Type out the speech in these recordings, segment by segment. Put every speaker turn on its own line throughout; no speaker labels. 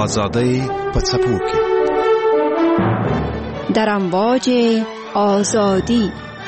آزادی په څپو کې
در امواج آزادی.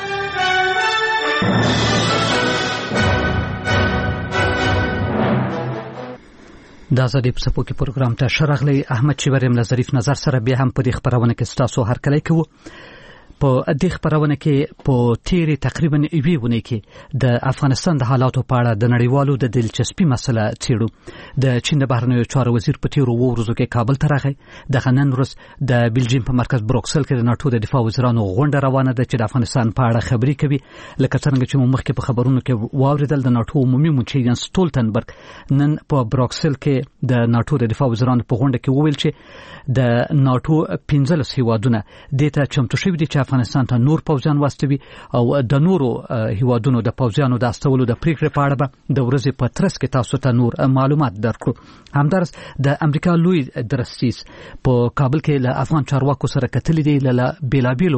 د آزادۍ په څپو کې پروګرام ته شرغلی احمد چیوریم له ظریف نظر سره بیا هم په دې خبرونه کې ستاسو هرکلی کوو. په دې خبرونه کې په تیرې تقریبا 2 ونې کې د افغانستان د حالاتو په اړه د نړیوالو د دلچسپي مسله څېړو. د چین د بهرنیو چارو وزیر په تیرو 2 ورځو کې کابل ته راغی. د نن ورځ د بلجیم په مرکز بروکسل کې د ناتو د دفاع وزیرانو غونډه روانه ده چې د افغانستان په اړه خبرې کوي. لکه څنګه چې مخکې په خبرونو کې واوریدل، د ناتو عمومي منشي یانس سټولټنبرګ نن په بروکسل کې د ناتو د دفاع وزیرانو په غونډه کې وویل چې د ناتو 15 هیوادونه د ته چمتو شوي دي چې افغانستان ته نور پوځیان واستوي او د نورو هیوادونو د پوځیانو د استولو د پریکړې په اړه به د ورځې په ترڅ کې تاسو ته نور معلومات درکړو. همدارس د امریکا لوی درستیز په کابل کې له افغان چارواکو سره کتلې دي، له بیلابیلو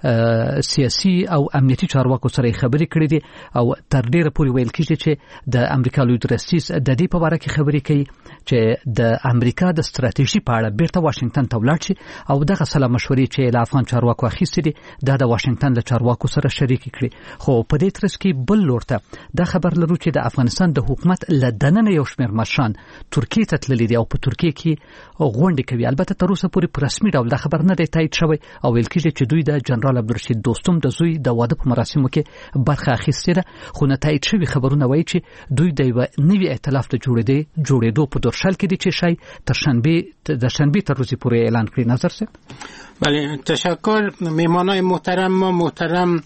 سیاسي او امنیتي چارواکو سره خبرې کړې دي او تر ډیره پورې ویل کېږي چې د امریکا لوی درستیز د دې په اړه خبرې کوي چې د امریکا د ستراتیژي په اړه بیرته واشنگټن ته ولاړ شي او دغه سلا مشورې چې له افغان چارواکو اخیستې دي د واشنگټن له چارواکو سره شریک کړي. خو په دې ترڅ کې بل لورته دا خبر لرو چې د افغانستان د حکومت له دننه یو شمېر مشران ترکیه ته تللي دي او په ترکیه کې غونډې کوي. البته تر اوسه پورې په رسمي ډول دا خبر نه دی تایید شوی او ویل کېږي چې دوی د جنرال عبدالرشید دوستم د زوی د واده په مراسمو کې برخه اخیستې ده. خو نه تایید شوی خبرونه وایي چې دوی د یو نوي ائتلاف د جوړېدو په درشل کې دي چې شای تر شنبه تر ورځې پورې اعلان کړي. نظر سه.
بله، تشکر. میهمانای محترم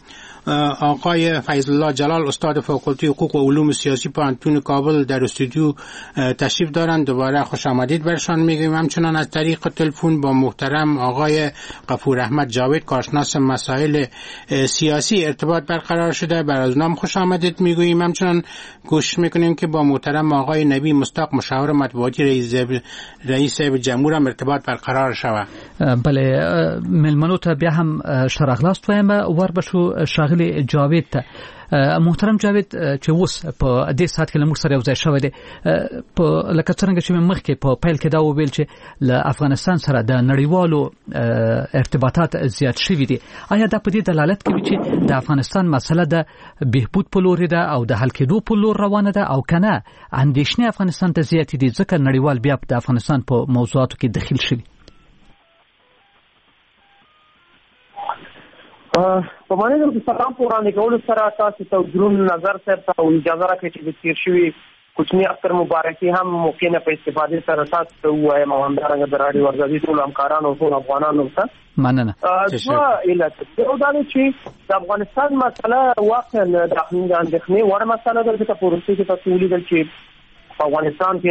آقای فیض الله جلال، استاد فاکولته حقوق و علوم سیاسی پانتون کابل در استودیو تشریف دارند. دوباره خوش آمدید برشان میگیم. همچنان از طریق تلفن با محترم آقای غفور احمد جاوید، کارشناس مسائل سیاسی، ارتباط برقرار شده. بر از اونام خوش آمدید میگوییم. همچنان کوشش میکنیم که با محترم آقای نبی مصداق، مشاور مطبوعاتی رئیس جمهور هم ارتباط برقرار شود.
بله، ملمنو ته بیا هم شرغلاست وایم ور بشو شاغلی جاوید ته. محترم جاوید چې اوس په دې سات کې لمر سره یو ځای شوی دی، په لکه څنګه چې مخکې په پیل کې دا ویل چې له افغانستان سره د نړیوالو ارتباطات زیات شوي دي. آیا دا په دې دلالت کوي چې د افغانستان مسله د بهبود په لور ده او د حل کېدو په لور روانه ده او کنه اندېښنې افغانستان ته زیاتې دي ځکه نړیوال بیا د افغانستان په موضوعاتو کې دخیل شوي؟
په باندې د سلام پورانه کول سره تاسو ته درون نظر سره ته اجازه راکړئ چې د تیر شوي کوچنی اختر مبارکي هم موقع نه په استفاده سره تاسو ته وایم او همدارنګه د راډیو ورزشي ټول همکارانو ټول افغانانو ته
مننه.
علت دا چې د افغانستان مسله واقعا د اندېښنې وړ مسله ده چې په روسي کې تاسو ولیدل چې په افغانستان کې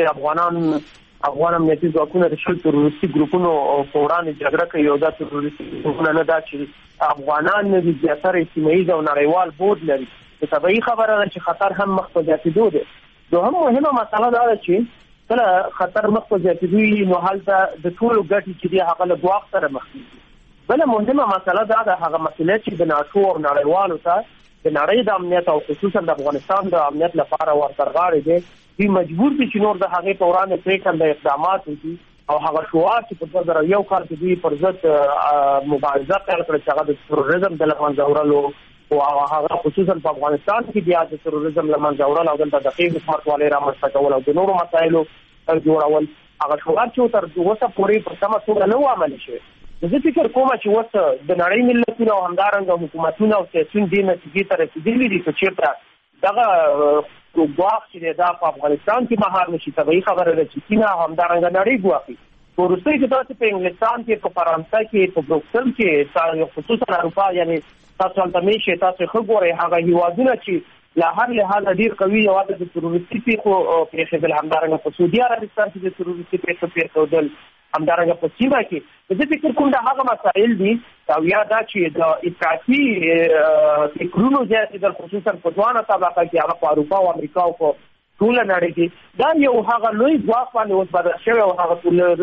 افغان امنیتي ځواکونه د شل تروریستي ګروپونو په وړاندې جګړه کوي او دا تروریستي ګروپونه نه دا چې افغانان نه دي، زیاتره سیمه‌ایز او نړیوال بود لري. طبیعي خبره ده چې خطر هم مخ په زیاتېدو دی. دوهم مهمه مسله دا ده چې کله خطر مخ په زیاتېدو نو هلته د ټولو ګټې چې دي هغه له ګواښ سره مخ کېږي. بله مهمه مسله دا ده هغه مسله چې د ناتو او نړیوالو ته د نړۍ د امنیت او خصوصا د افغانستان د امنیت لپاره ورترغاړې دي. دوی مجبور دي چې نور د هغې په وړاندې پرېکنده اقدامات وکړي او هغه شعار چې په 2001 کال کې دوی پر ضد مبارزه پیل کړه چې هغه د تروریزم د له منځه وړلو او هغه خصوصا په افغانستان کې بیا د تروریزم له منځه وړل او دلته د ښې حکومتوالۍ رامنځته کول او د نورو مسایلو جوړول، هغه شعار چې تر اوسه پورې په سمه توګه نه و عملي شوی. زه فکر کوم چې اوس د نړۍ ملتونه او همدارنګه حکومتونه او سیاسیون دې نتیجې ته رسېدلي دي چې چېرته دغه ګواښ چې دا په افغانستان کې مهار نشي. طبیعي خبره ده چې چین همدارنګه نړۍ ګواښي. په روسي کې تاسو په انګلستان کې، په فرانسه کې، په بروکسل کې، خصوصا اروپا یعنی تاسو هلته میشئ تاسو ښه ګورئ هغه هیوادونه چې له هر لحاظه ډېر قوي او د تروریستي پیښو پېښېدل، همدارنګه په سعودي عربستان کې د تروریستي پیښو پېښېدل، همدارنګه په سیمه کې. زه فکر کوم دا هغه مسایل دي او یا دا چې د اطلاعاتي فکرونو زیاتېدل خصوصا په دوانه طبقه کې هغه په اروپا او امریکا او په ټوله نړۍ کې دا یو هغه لوی ګواښ باندې اوس بدل شوی او هغه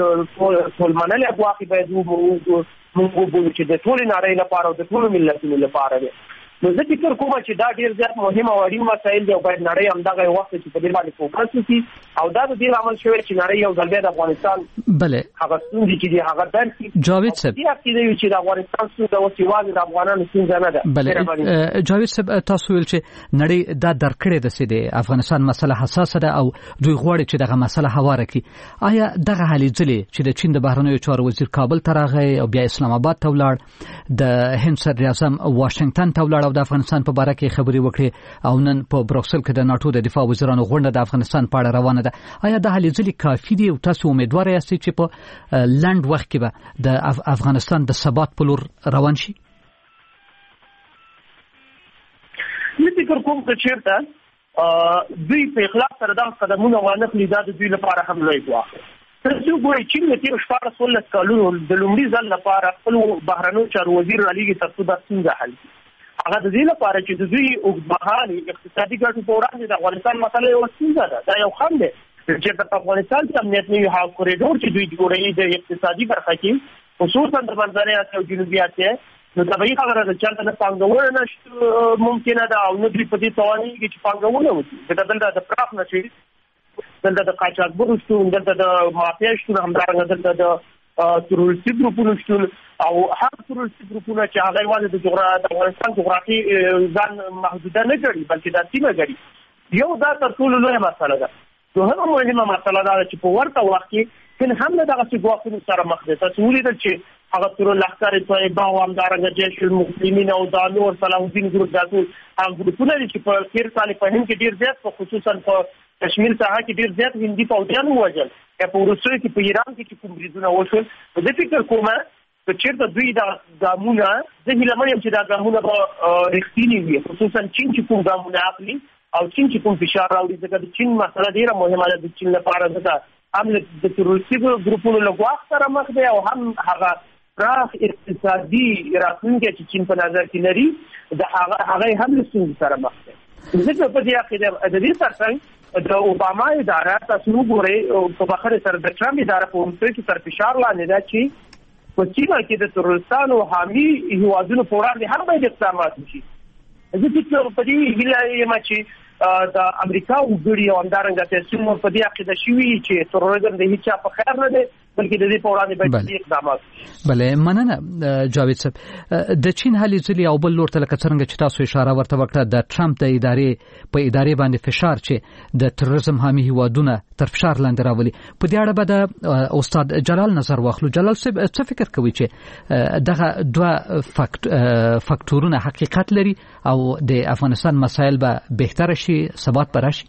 ټولمنلی ګواښ باید موږ وبولو چې د ټولې نړۍ لپاره او د ټولو ملتونو لپاره دی. نو زه فکر کوم چې دا ډیر زیات مهم او اړین مسایل دي او باید نړۍ همدغه وخت چې په دې باندې فوکس وکړي او دا د دې عمل شوی چې نړۍ یو ځل بیا د افغانستان
بله
هغه ستونزې چې دي هغه درکړي.
جاوید صاحب
دې عقیده وي چې د افغانستان ستونزه اوس یوازې د افغانانو ستونزه نه ده.
بله جاوید صاحب تاسو ویل چې نړۍ دا درکړې ده چې د افغانستان مسله حساسه ده او دوی غواړي چې دغه مسله هواره کړي. آیا دغه هلې ځلې چې د چین د بهرنیو چارو وزیر کابل ته راغی او بیا اسلام آباد ته ولاړ، د هند صدر اعظم واشنگټن ته ولاړ او د افغانستان په اړه کې خبرې وکړي او نن په بروکسل کې د ناتو د دفاع وزیرانو غونډه د افغانستان په اړه روانه ده، آیا د هلې ځلې کافي دي او تاسو امیدوار یاست چې په لنډ وخت کې به د افغانستان د ثبات په لور روان شي؟
زه فکر کوم چې چیرته دوی په اخلاص سره دا قدمونه وانخلي، دا د دوی لپاره هم لوی ګواښ دی. تاسو ګورئ چې د تیر 14 کالونو د لومړي ځل لپاره خپل بهرنیو چارو وزیر رالیږي ترڅو دا ستونزه حل کړي. هغه د دې لپاره چې د دوی اوږدمهالې اقتصادي ګټو په وړاندې د افغانستان مسله یو ستونزه ده. دا یو خنډ دی چې په افغانستان کې امنیت نه وي. هغه کوریډور چې دوی جوړوي د اقتصادي برخه کې خصوصا د منځنۍ اسیا او جنوبي اسیا، نو طبیعي خبره ده چې نه پانګونه نشته ممکنه ده او نه دوی په دې توانېږي چې پانګونه وکړي. دلته د پراخ نشي، دلته د قاچاقبرو شتون، دلته د مافیا شتون، همدارنګه دلته د تروریستي ګروپونو شتون او هر تروریستي ګروپونه چې هغه یوازې د افغانستان جغرافي ځان محدوده نه ګڼي بلکې دا سیمه ګڼي. یو دا تر ټولو لویه مسله ده. دوهمه مهمه مسله دا ده چې په ورته وخت کې هم له دغسې ګواښونو سره مخ دی. تاسو ولیدل چې هغه تر لښکر طیبه او همدارنګه جیش المسلمین او دا نور صلاح الدین ګروپ دا ټول هغه ګروپونه دي چې په تېر کال په هند کې ډېر زیات خصوصا په کشمیر ساحه کې ډېر زیات هندي پوځیان ووژل، یا په وروستیو کې په ایران کې چې کوم بریدونه وشول. زه فکر کوم چې چېرته دوی دا ګامونه، زه هیله یم چې دا ګامونه به رښتیني وي، خصوصا چین چې کوم ګامونه اخلي او چین چې کوم فشار راوړي، ځکه د چین مسله ډېره مهمه ده د چین لپاره، ځکه هم د تروریستي ګروپونو له ګواښ سره مخ دی او هم هغه پراخ اقتصادي راتلونکی چې چین په نظر کې لري د هغه هم له ستونزې سره مخ دی. ځکه په دې عقیده د دې ترڅنګ د اوباما اداره تاسو وګورئ په بخر سره د ټرمپ اداره په وروستیو کې تر فشار لاندې ده چې په چین کې د تروریستانو حامي هیوادونو په وړاندې هم باید اقدامات وشي. زه فکر په دې هیله یم چې د امریکا وګړي او همدارنګه تاسو په دې عقیده شوي چې تروریزم د هیڅ په خیر نه دی بلکې د دې په وړاندې باید اقدامات.
بله مننه جاوید صاحب. د چین هلې ځلې او بل لور ته لکه څرنګه چې تاسو اشاره ورته وکړه د ټرمپ د ادارې باندې فشار چې د تروریزم حامي هیوادونه تر فشار لاندې راولي، په دې اړه به د استاد جلال نظر واخلو. جلال صاحب څه فکر کوي چې دغه دوه فاکتورونه حقیقت لري او د افغانستان مسایل به بهتر شي، ثبات به راشي؟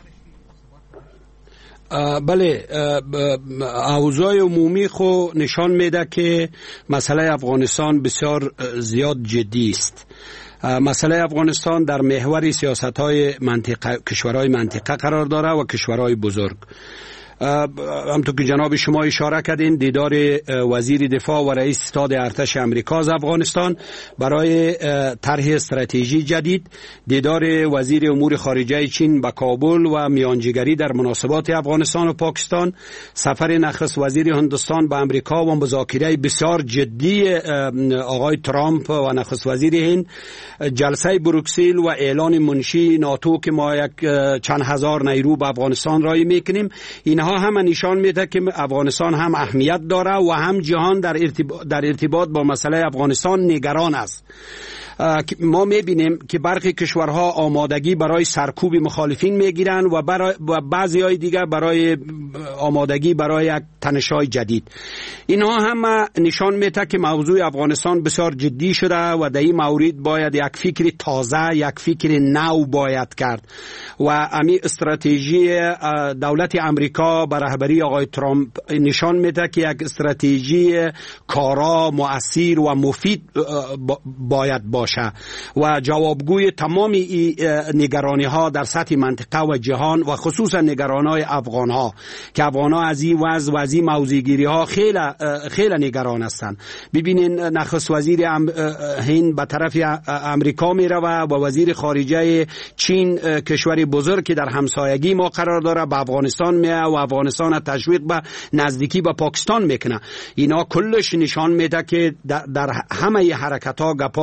بله، اوضاع عمومی خو نشان میده که مسئله افغانستان بسیار زیاد جدی است. مسئله افغانستان در محور سیاست‌های کشورهای منطقه قرار داره و کشورهای بزرگ. همونطور که جناب شما اشاره کردین، دیدار وزیر دفاع و رئیس ستاد ارتش امریکا از افغانستان برای طرح استراتژی جدید، دیدار وزیر امور خارجه چین به کابل و میانجیگری در مناسبات افغانستان و پاکستان، سفر نخست وزیر هندوستان به امریکا و مذاکره بسیار جدی آقای ترامپ و نخست وزیر هند، جلسه بروکسل و اعلان منشی ناتو که ما یک چند هزار نیرو به افغانستان رای میکنیم، اینها هم نشان میده که افغانستان هم اهمیت داره و هم جهان در ارتباط با مسئله افغانستان نگران است. ما میبینیم که برخی کشورها آمادگی برای سرکوب مخالفین میگیرن و بعضی های دیگر برای آمادگی برای یک تنش‌های جدید. اینها هم نشان میده که موضوع افغانستان بسیار جدی شده و در این مورد باید یک فکر تازه، یک فکر نو باید کرد و امی استراتژی دولت امریکا به رهبری آقای ترامپ نشان میده که یک استراتژی کارا، مؤثر و مفید باید باشه و جوابگوی تمام نگرانی ها در سطح منطقه و جهان و خصوصا نگرانی های افغان ها که افغان ها از این وضع و از این موضوعگیری ها خیلی نگران هستند. ببینین نخست وزیر هند به طرف امریکا می رود و وزیر خارجه چین، کشور بزرگ که در همسایگی ما قرار داره، به افغانستان میاد و افغانستان تشویق به نزدیکی به پاکستان میکنه. اینا کلش نشان میده که در همه حرکت ها گپای نهفته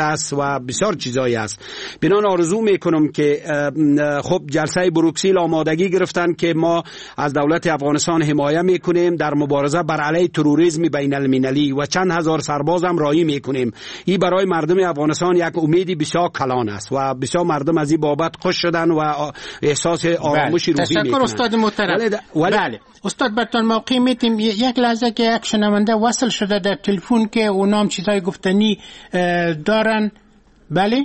است و بسیار چیزایی است. بنان آرزو میکنم که خب جلسه بروکسل آمادگی گرفتن که ما از دولت افغانستان حمایت میکنیم در مبارزه بر علیه تروریسم بین المللی و چند هزار سرباز هم راهی میکنیم. این برای مردم افغانستان یک امید بسیار کلان است و بسیار مردم از این بابت خوش شدن و احساس آرامش روحی میکنن.
تشکر استاد محترم. بله استاد برتون موقع میتیم یک لحظه که یک شنونده وصل شده در تلفن که اونام چیزای گفتنی دارن. بله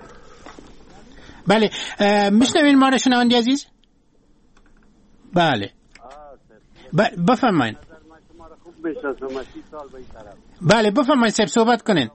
میشنوین ما را شنونده عزیز؟ بله بفرمایید. بله بفرمایید صاحب صحبت کنین.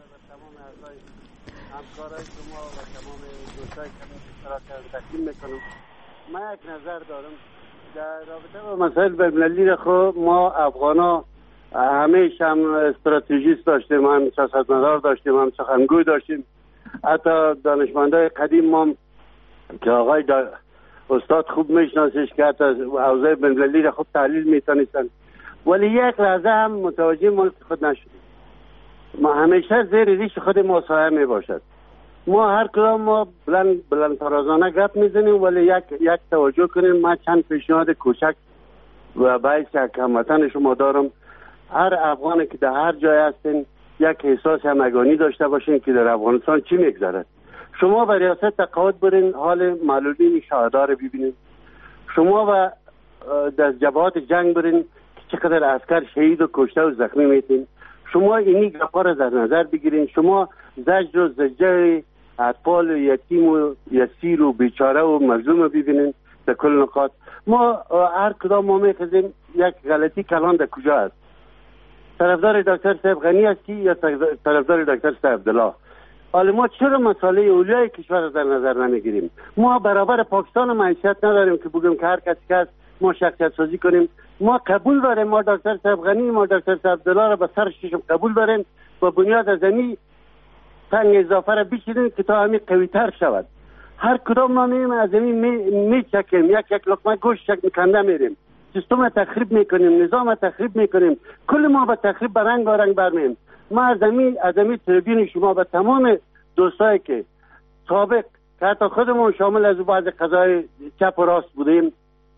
من یک نظر دارم در رابطه با مسائل بین‌المللی. خب ما افغانا همیشه هم استراتژیست داشتیم، هم سیاستمدار داشتیم، هم سخنگوی داشتیم. حتی دانشمندای قدیم ما که آقای استاد خوب میشناسیش که حتی اوضاع بین‌المللی را خوب تحلیل میتونستن، ولی یک لحظه هم متوجه ملک خود نشدیم. ما همیشه زیر ریش خود ما سایه میباشد. ما هر کدام ما بلند فرازانه گپ میزنیم، ولی یک توجه کنیم. من چند پیشنهاد کوچک و باعث یک هموطن شما دارم. هر افغانی که در هر جای هستین یک احساس همگانی داشته باشین که در افغانستان چی میگذرد. شما به ریاست تقاعد برین، حال معلولین شهدا رو ببینین. شما و در جبهات جنگ برین که چقدر عسکر شهید و کشته و زخمی میتین. شما اینی گپا رو در نظر بگیرین. شما زجر و زجر اطفال و یتیم و یسیر و بیچاره و مظلوم رو ببینین در کل نقاط. ما هر کدام ما میخزیم یک غلطی کلان در کجا است. طرفدار دکتر صاحب غنی هستی یا طرفدار دکتر صاحب عبدالله؟ حالا ما چرا مسئله اولیای کشور رو در نظر نمیگیریم؟ ما برابر پاکستان معیشت نداریم که بگیم که هر کسی که هست ما شخصیت سازی کنیم. ما قبول داریم ما دکتر صاحب غنی، ما دکتر صاحب عبدالله رو به سر ششم قبول داریم و بنیاد از زمین تنگ اضافه را بچینیم که تا همین قوی تر شود. هر کدام ما میریم از زمین میچکیم، یک لقمه گوشت کنده میریم، سیستم تخریب میکنیم، نظام تخریب میکنیم، کل ما به تخریب برنگ برمیم. ما از زمین تربیون شما به تمام دوستایی که سابق که حتی خودمون شامل از بعض قضای چپ و راست بودیم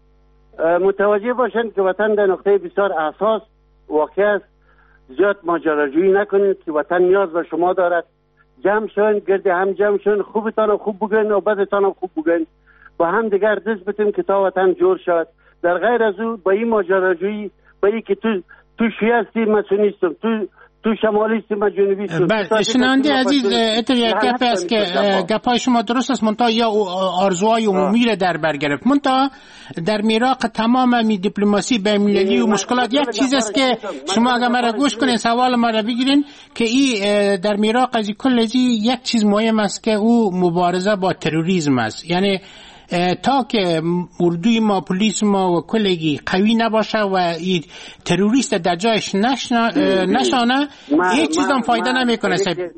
متوجه باشند که وطن در نقطه بسیار اساس واقع است. زیاد ماجراجویی نکنید که وطن نیاز به شما دارد. جمع شون، گرد هم جمع شون، خوبتان خوب بگن و بدتان خوب بگن، با هم دیگر دست بتیم که تا وطن جور شد. در غیر از او با این ماجراجویی، با این که تو شیعه هستی من سنیستم، تو شمالیستی من جنوبیستم.
بله شنونده عزیز، اتر یک گپ است که گپای شما درست است، منتها یا آرزوهای عمومی را در بر گرفت. منتها در میراق تمام می دیپلماسی بین‌المللی و مشکلات یک چیز است که شما اگر مرا گوش کنین، سوال مرا بگیرین که این در میراق از کل یک چیز مهم است که او مبارزه با تروریسم است. یعنی تا که اردوی ما، پلیس ما و کلگی قوی نباشه و این تروریست در جایش نشانه هیچ چیز هم فایده نمیکنه.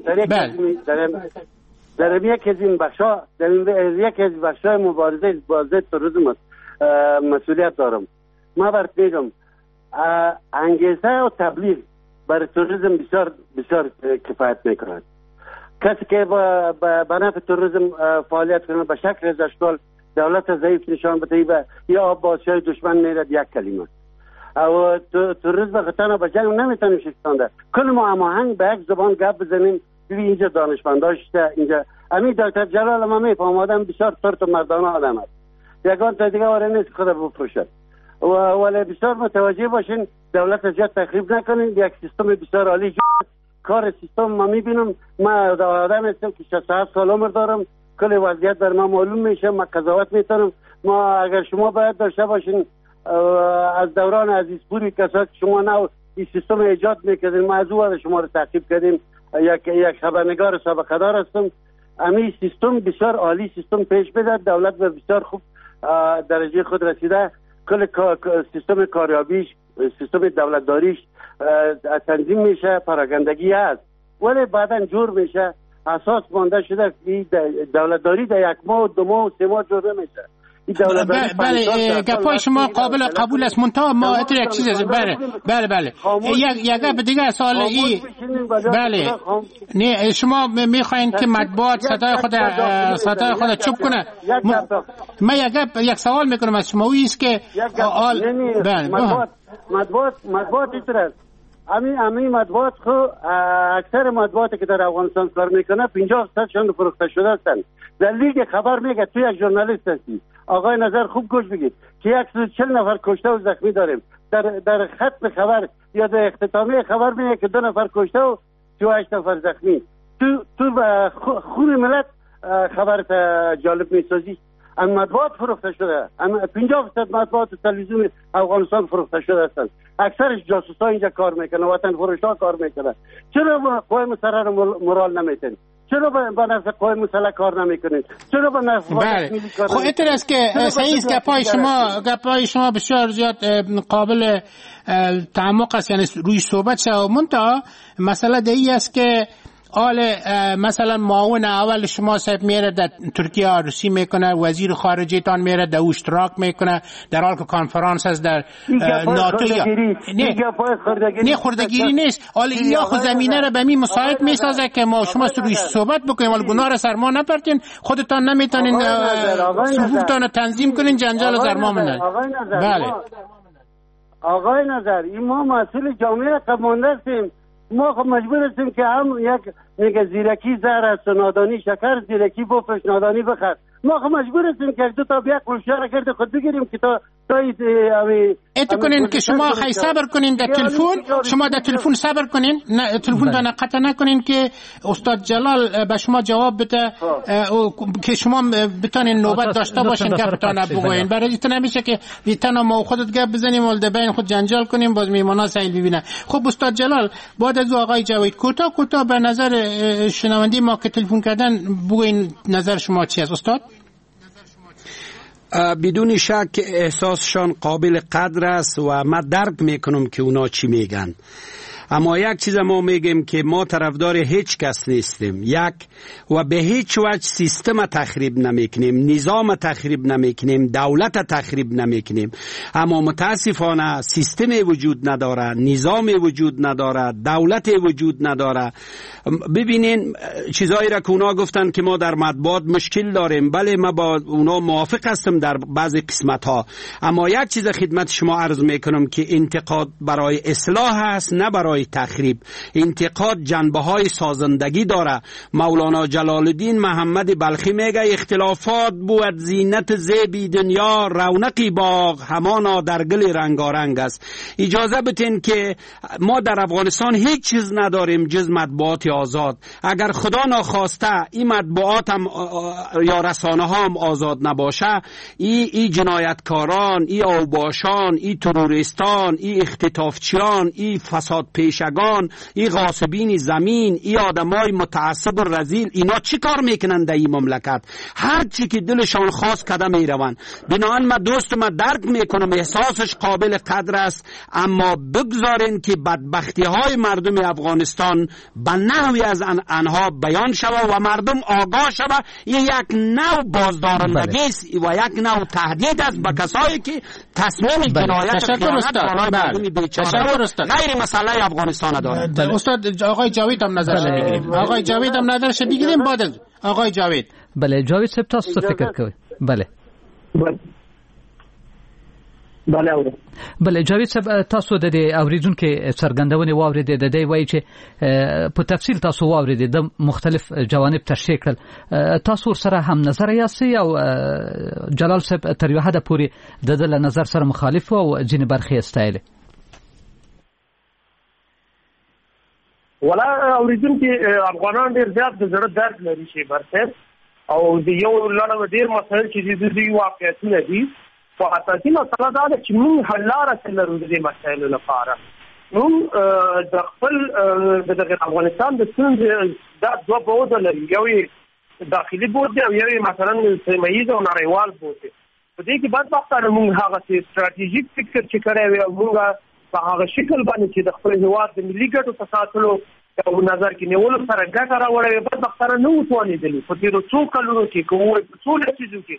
در یکی از این بخشای مبارزه با تروریسم مسئولیت دارم. من برات میگم انگیزه و تبلیغ برای تروریسم بسیار بسیار کفایت میکند. کسی که با نفع تروریسم فعالیت کنه به شکل از اشکال دولت ضعیف نشان بده یا بازشای دشمن میرد یک کلمه او تروریسم خطانه به جنگ نمیتونیم شکستانده. کل ما هماهنگ به یک زبان گپ بزنیم. ببین اینجا دانشمنداش اینجا امید دکتر جلال ما میفهم آدم بسیار ترت و مردانه آدم است. یگان تا دیگه واره نیست خود بفروشد ولی بسیار متوجه باشین دولت زیاد تخریب نکنین. یک سیستم بسیار عالی کار سیستم ما میبینم. من آدم هستم که 67 سال عمر دارم، کل وضعیت بر ما معلوم میشه، من قضاوت میتونم. ما اگر شما باید داشته باشین از دوران عزیزپوری کسات شما نو این سیستم ایجاد میکردین، ما از او شما رو تعقیب کردیم. یک خبرنگار سابقه دار هستم. امی سیستم بسیار عالی سیستم پیش بداد، دولت به بسیار خوب درجه خود رسیده. کل سیستم کاریابیش، سیستم دولتداریش تنظیم میشه، پراگندگی هست، ولی بعدا جور میشه. اساس مانده شده دولتداری در یک ماه و 2 ماه و 3 ماه جور نمیشه.
بله گپای شما قابل قبول است، منتها ما اتر یک چیز است. بله یک گپ دیگه سوال ای. بله نه شما میخواین که مطبوعات صدای خود چوب کنه. من یک سوال میکنم از شما، است که
مطبوعات است. همین مطبوعات خو اکثر مطبوعاتی که در افغانستان کار میکنه 50% شون فروخته شده هستن. در لیگ خبر میگه تو یک ژورنالیست هستی آقای نظر خوب گوش بگید که 140 نفر کشته و زخمی داریم. در ختم خبر یا در اختتامیه خبر میگه که 2 نفر کشته و 38 نفر زخمی. تو خون ملت خبر جالب میسازی. مطبوعات فروخته شده. 50% مطبوعات تلویزیون افغانستان فروخته شده هستند. اکثرش جاسوسا اینجا کار میکنه، وطن فروشا کار میکنه. چرا با قوای مسلح رو مورال نمیتین؟ چرا با نفع قوای مسلح کار نمیکنین؟ چرا با نفع
خب این است که صحیح است که گپای شما بسیار زیاد قابل تعمق است، یعنی روی صحبت شد. منتها مسئله دیگه است که مثلا معاون اول شما صاحب میره در ترکیه روسی میکنه، وزیر خارجه تان میره در اشتراک میکنه در حال که کنفرانس است در ناتو. نه خردگیری نیست. حالا یا خود زمینه رو به می مساعد میسازه که ما شما روی صحبت بکنیم، ولی گناه رو سر ما نپرتین، خودتان نمیتونین صفوفتان رو تنظیم کنین، جنجال سر ما منن. بله
آقای نظر این ما مسئول جامعه قبمانده هستیم. ما خب مجبور هستیم که هم یک میگه زیرکی زهر است و نادانی شکر، زیرکی بفروش نادانی بخر. ما خب مجبور هستیم که 2 تا بیاک کلشاره کرده خود بگیریم که تا
اتو کنین که شما خیلی صبر کنین در تلفن، شما در تلفن صبر کنین، نه تلفن را قطع نکنین که استاد جلال به شما جواب بده که شما بتونین نوبت داشته باشین که بتونه بگوین. برای این نمیشه که تنها ما خودت گپ بزنیم ول بین خود جنجال کنیم باز میمونا سایل ببینه. خب استاد جلال بعد از آقای جاوید کوتاه به نظر شنوندی ما که تلفن کردن بگوین نظر شما چی است استاد؟
بدون شک احساسشان قابل قدر است و من درک میکنم که اونا چی میگن، اما یک چیز ما میگیم که ما طرفدار هیچ کس نیستیم، و به هیچ وجه سیستم تخریب نمیکنیم، نظام تخریب نمیکنیم، دولت تخریب نمیکنیم، اما متاسفانه سیستم وجود نداره، نظام وجود نداره، دولت وجود نداره. ببینین چیزایی را که اونا گفتن که ما در مطبوعات مشکل داریم، بله ما با اونا موافق هستم در بعضی قسمت ها، اما یک چیز خدمت شما عرض میکنم که انتقاد برای اصلاح است نه برای تخریب. انتقاد جنبه های سازندگی داره. مولانا جلال الدین محمد بلخی میگه اختلافات بود زینت زیبی دنیا، رونقی باغ همانا در گل رنگارنگ است. اجازه بدین که ما در افغانستان هیچ چیز نداریم جز مطبوعات آزاد. اگر خدا ناخواسته این مطبوعات هم یا رسانه ها هم آزاد نباشه، این جنایتکاران، این اوباشان، این تروریستان، این اختطافچیان، این فساد پیشگان، این غاصبین زمین، این آدمای متعصب و رذیل، اینا چی کار میکنن در این مملکت؟ هر چی که دلشان خواست کده میرون. بنابراین من دوست من درک میکنم، احساسش قابل قدر است، اما بگذارین که بدبختی های مردم افغانستان به نحوی از آنها بیان شود و مردم آگاه شود. این یک نوع بازدارندگی است و یک نوع تهدید است به کسایی که تصمیم جنایت خیانت بالای مردم بیچاره غیر مسئله افغانستان دارد.
استاد آقای جاوید هم نظرش بگیریم. آقای جاوید هم نظرش بگیریم بعد از آقای جاوید.
بله جاوید صاحب تاسو فکر کوئ؟ بله بله جاوید صاحب تاسو د اوریدونکو څرګندونې واورېدې د دې وایي چې په تفصیل تاسو واورېدې د مختلف جوانب تشریح کړل. تاسو سره هم نظر یاستئ او جلال صاحب تر یو حده پورې د له نظر سره مخالف او ځینې برخې استایلې.
ولا اوریدونکو افغانان ډیر زیات د زړه درد لري شي برسه او د یو لړ ډیر مسایل چې د دې واقعیتونه دي په اساسي مسله دا ده چې موږ حل لاره لرو د دې مسایلو لپاره. موږ د خپل د افغانستان د ستونزې دا دوه بعد لري، یو داخلي بعد دی او یو مثلا سیمه‌ایز او نړیوال بعد دی. په دې کې بدبختانه موږ هغه ستراتیژیک فکر چې کړی وي او موږ په هغه شکل باندې چې د خپل هېواد د ملي ګټو په ساتلو او نظر کې نیولو سره ګټه راوړې، بدبختانه نه وتوانېدلو. په تېرو څو کلونو کې که ووایو په څو لسیزو کې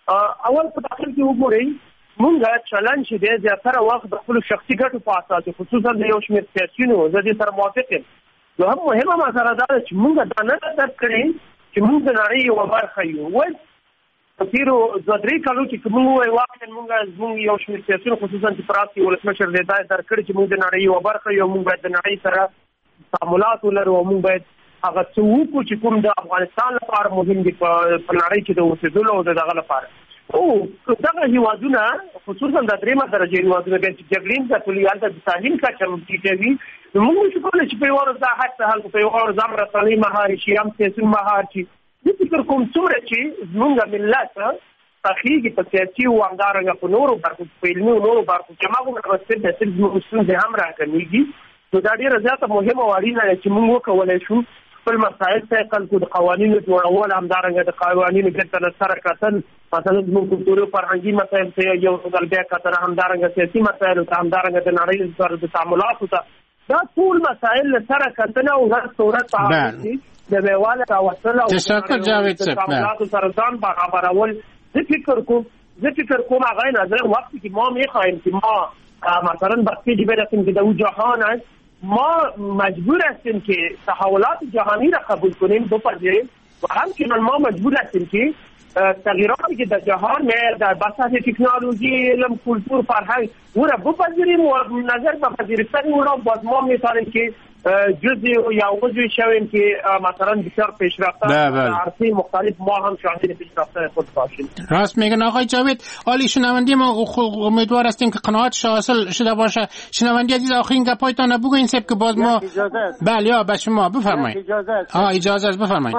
اول په داخل کې وګورئ مونږه چلن چې د زیاتره وخت د خپل شخصي ګټو په اساس خصوصا د یو شمېر سیاسيونو د دې سره موافق یم. نو هم مهمه مسله ده چې مونږ دا نه درک کړی چې مونږ د نړۍ یو برخه یو. ول په تیرو 2-3 کالو کې کوم وای واقعا مونږ یو شمېر سیاسيونو خصوصا چې پراسي ولسمشر د هدایت درکړي چې مونږ د نړۍ یو برخه یو، مونږ باید د نړۍ سره تعاملات ولرو، مونږ باید هغه څه وکړو چې کوم د افغانستان لپاره مهم دي په نړۍ کې د اوسېدلو او دغه لپاره. او دغه هیوادونه خصوصا د 3 درجه هیوادونه چې جګړین د کلیات د ساحل کا چمتي موږ چې کولی چې په یو ورځ دا حق ته حل په یو ورځ هم رسنۍ مهار شي هم سیاسي مهار شي. زه فکر کوم څومره چې زموږ ملت تخلیقي په سیاسي او همدارنګه په نورو برخو په علمي او نورو برخو کې هماغومره مسؤل د زموږ ستونزې هم راکمیږي. نو دا ډېره زیاته مهمه او اړینه ده چې موږ وکولی شو خپل مسایل سیقل کړو، د قوانینو جوړول همدارنګه د قوانینو ګټه له سره کتل، مثلا زموږ کلتوري او فرهنګي مسایل ته یو ځل بیا کتل، همدارنګه سیاسي مسایلو ته، همدارنګه د نړۍ سره د تعاملاتو ته، دا ټول مسائل له سره کتنه او هر صورت په حال کې د بیواله راوستل او
تشکر جاوید صاحب
تعاملاتو سره ځان برابرول. زه فکر کوم هغه نظر وقتی که ما میخوایم که ما مثلا بخشی برسیم که در اون جهان است، ما مجبور هستیم که تحولات جهانی را قبول کنیم بپذیریم و همچنین ما مجبور هستیم که تغییراتی که در جهان میاد در بساط تکنولوژی، علم، کلتور، فرهنگ او را بپذیریم و نظر به پذیرفتن او را باز ما میتونیم که جزئی یا عضوی شویم که مثلا بسیار پیشرفته در عرصه مختلف ما هم شاهد پیشرفته خود باشیم.
راست میگن آقای جاوید. عالی، شنوندی ما امیدوار هستیم که قناعت حاصل شده باشه. شنوندی عزیز آخرین گپایتان رو بگوین سب که باز ما بله یا به شما بفرمایید. اجازه است بفرمایید.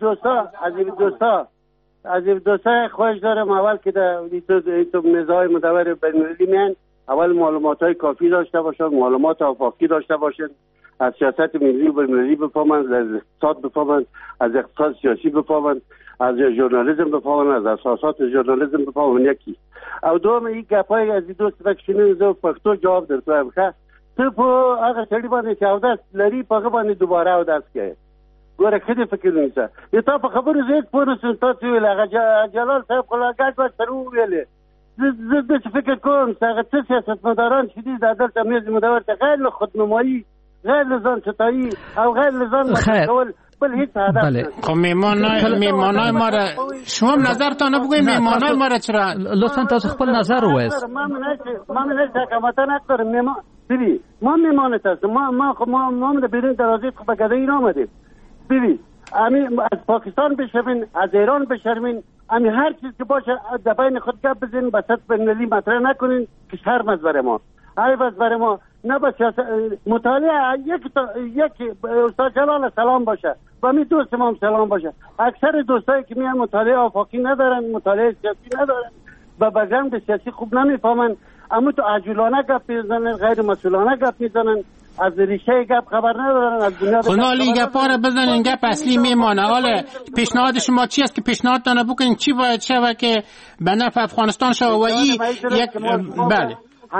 عزیز دوستان خواهش دارم اول که در تو نزاع مدور بین‌المللی میان اول معلومات های کافی داشته باشن، معلومات آفاقی داشته باشن، از سیاست ملی و بین‌المللی بفهمند، از اقتصاد بفهمند، از اقتصاد سیاسی بفهمند، از ژورنالیسم بفهمند، از اساسات ژورنالیسم بفهمند. یکی او دوم این گپای از دوست بکشینه زو پښتو جواب درته ښه ته په هغه سړي باندې چې اودس لري په هغه باندې دوباره اودس کوي. ګوره کدی فکر نیسه یتا په خبرو زه پوره سنتات ویل هغه جلال صاحب خلاګات و تر ویل زه د فکر کوم چې هغه سیاستمداران چې دي د عدالت امنیت مدور ته غیر خودنمایی، غیر ځان ستایي او غیر ځان کول بل هیڅ هدف.
خب میمانای ما را شما نظرتان بگویید. میمانای ما را چرا
لطفا تاسو خپل نظر وایست.
ما من حکومتا ندارم. ببین ما میمانت هستم، ما در بیرون درازی به گده این آمدیم. ببین از پاکستان بشوین، از ایران بشوین، هر چیز که باشه در بین خود گپ بزنین، به سطح بین‌المللی مطرح نکنین که شرم از بر ما، عیب از بر ما. نه با سیاست مطالعه یک استاد جلال سلام باشه و می دوست ما هم سلام باشه. اکثر دوستایی که میان مطالعه آفاقی ندارن، مطالعه سیاسی ندارن، با بگن به سیاسی خوب نمیفهمن، اما تو عجولانه گپ میزنن، غیر مسئولانه گپ میزنن، از ریشه گپ خبر ندارن، از بنیاد
خنالی گپا رو بزنین. گپ اصلی میمانه. حالا پیشنهاد شما چی است که پیشنهادتان بکنین چی باید شود که به نفع افغانستان شود و این یک بله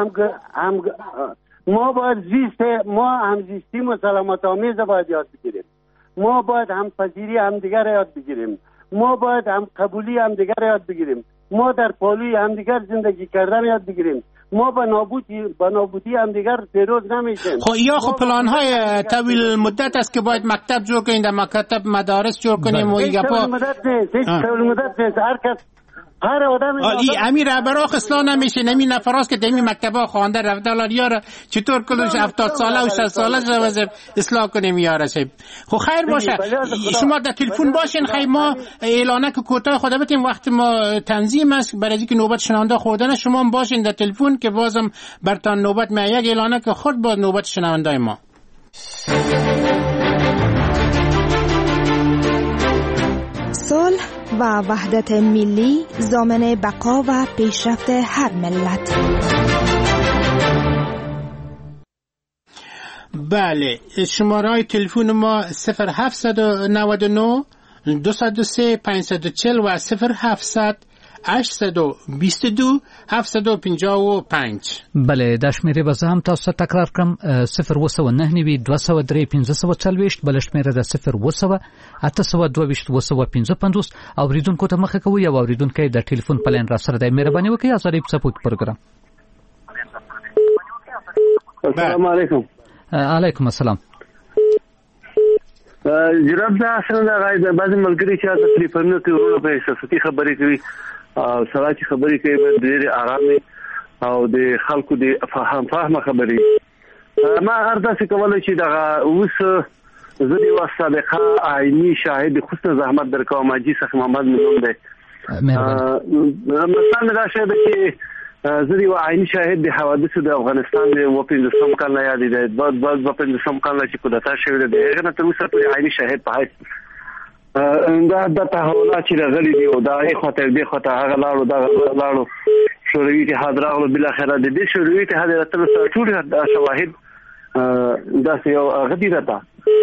ما باید همزیستی و سلامت آمیز باید یاد بگیریم. ما باید همپذیری همدیگر یاد بگیریم. ما باید هم قبولی همدیگر یاد بگیریم. ما در پالوی همدیگر زندگی کردن یاد بگیریم. ما با نابودی همدیگر پیروز نمیشیم.
خب پلان های طویل مدت است که باید مکتب جور کنیم، در مکتب مدارس جور کنیم و این گپا
طویل مدت نیست. هر کس هر آدم
امیر رهبرا اصلاح نمیشه. نمی نفراست که دمی مکتبا خوانده رفته الان چطور کلش 70 ساله و 60 ساله جوازه اصلاح کنیم یاره شب. خب خیر باشه. شما در تلفن باشین. خیر ما اعلانه که کوتاه خدا بتیم وقت ما تنظیم است برای اینکه نوبت شنونده خوردن شما هم باشین در تلفن که بازم برتان نوبت می یک اعلانه که خود با نوبت شنونده ما.
صلح و وحدت ملی ضامن بقا و پیشرفت هر ملت.
بله، شماره تلفن ما 0799 203 540 و 0700 822 755.
بله د شمیرې به زه هم تاسو ته تکرار کړم 019 203 1540 بل شمیره د 0 822 اوریدونکو ته مخه کوي او اوریدونکو د ټلیفون پلان را سره د مهرباني وکړئ ازادي په پروګرام.
السلام علیکم.
علیکم السلام.
جناب دا اصل د بعض ملګری چې د ټلیفونونو کې ورونه په احساساتي خبرې کوي او سره چې خبرې کوي په ډېر آرام او د خلکو د فهم خبرې. ما هر داسې کولای چې دا اوس زه د سابقه عیني شاهد خصوصا زحمت درکوم ماجي څخه محمد منون دی. مثلا دا شاهد چې زه د عیني شاهد د حوادث د افغانستان د وپیندسم کال نه یاد دی بعد وپیندسم کال چې کودتا شوی دی هغه تر اوسه پورې عیني شاهد په حیث دا تحولات چې راغلي دي او دا یې خاطر دی خاطر هغه لاړو شوروي اتحاد راغلو بل اخر د دې شوروي اتحاد تر اوسه ټول شواهد دا یو غدیره ده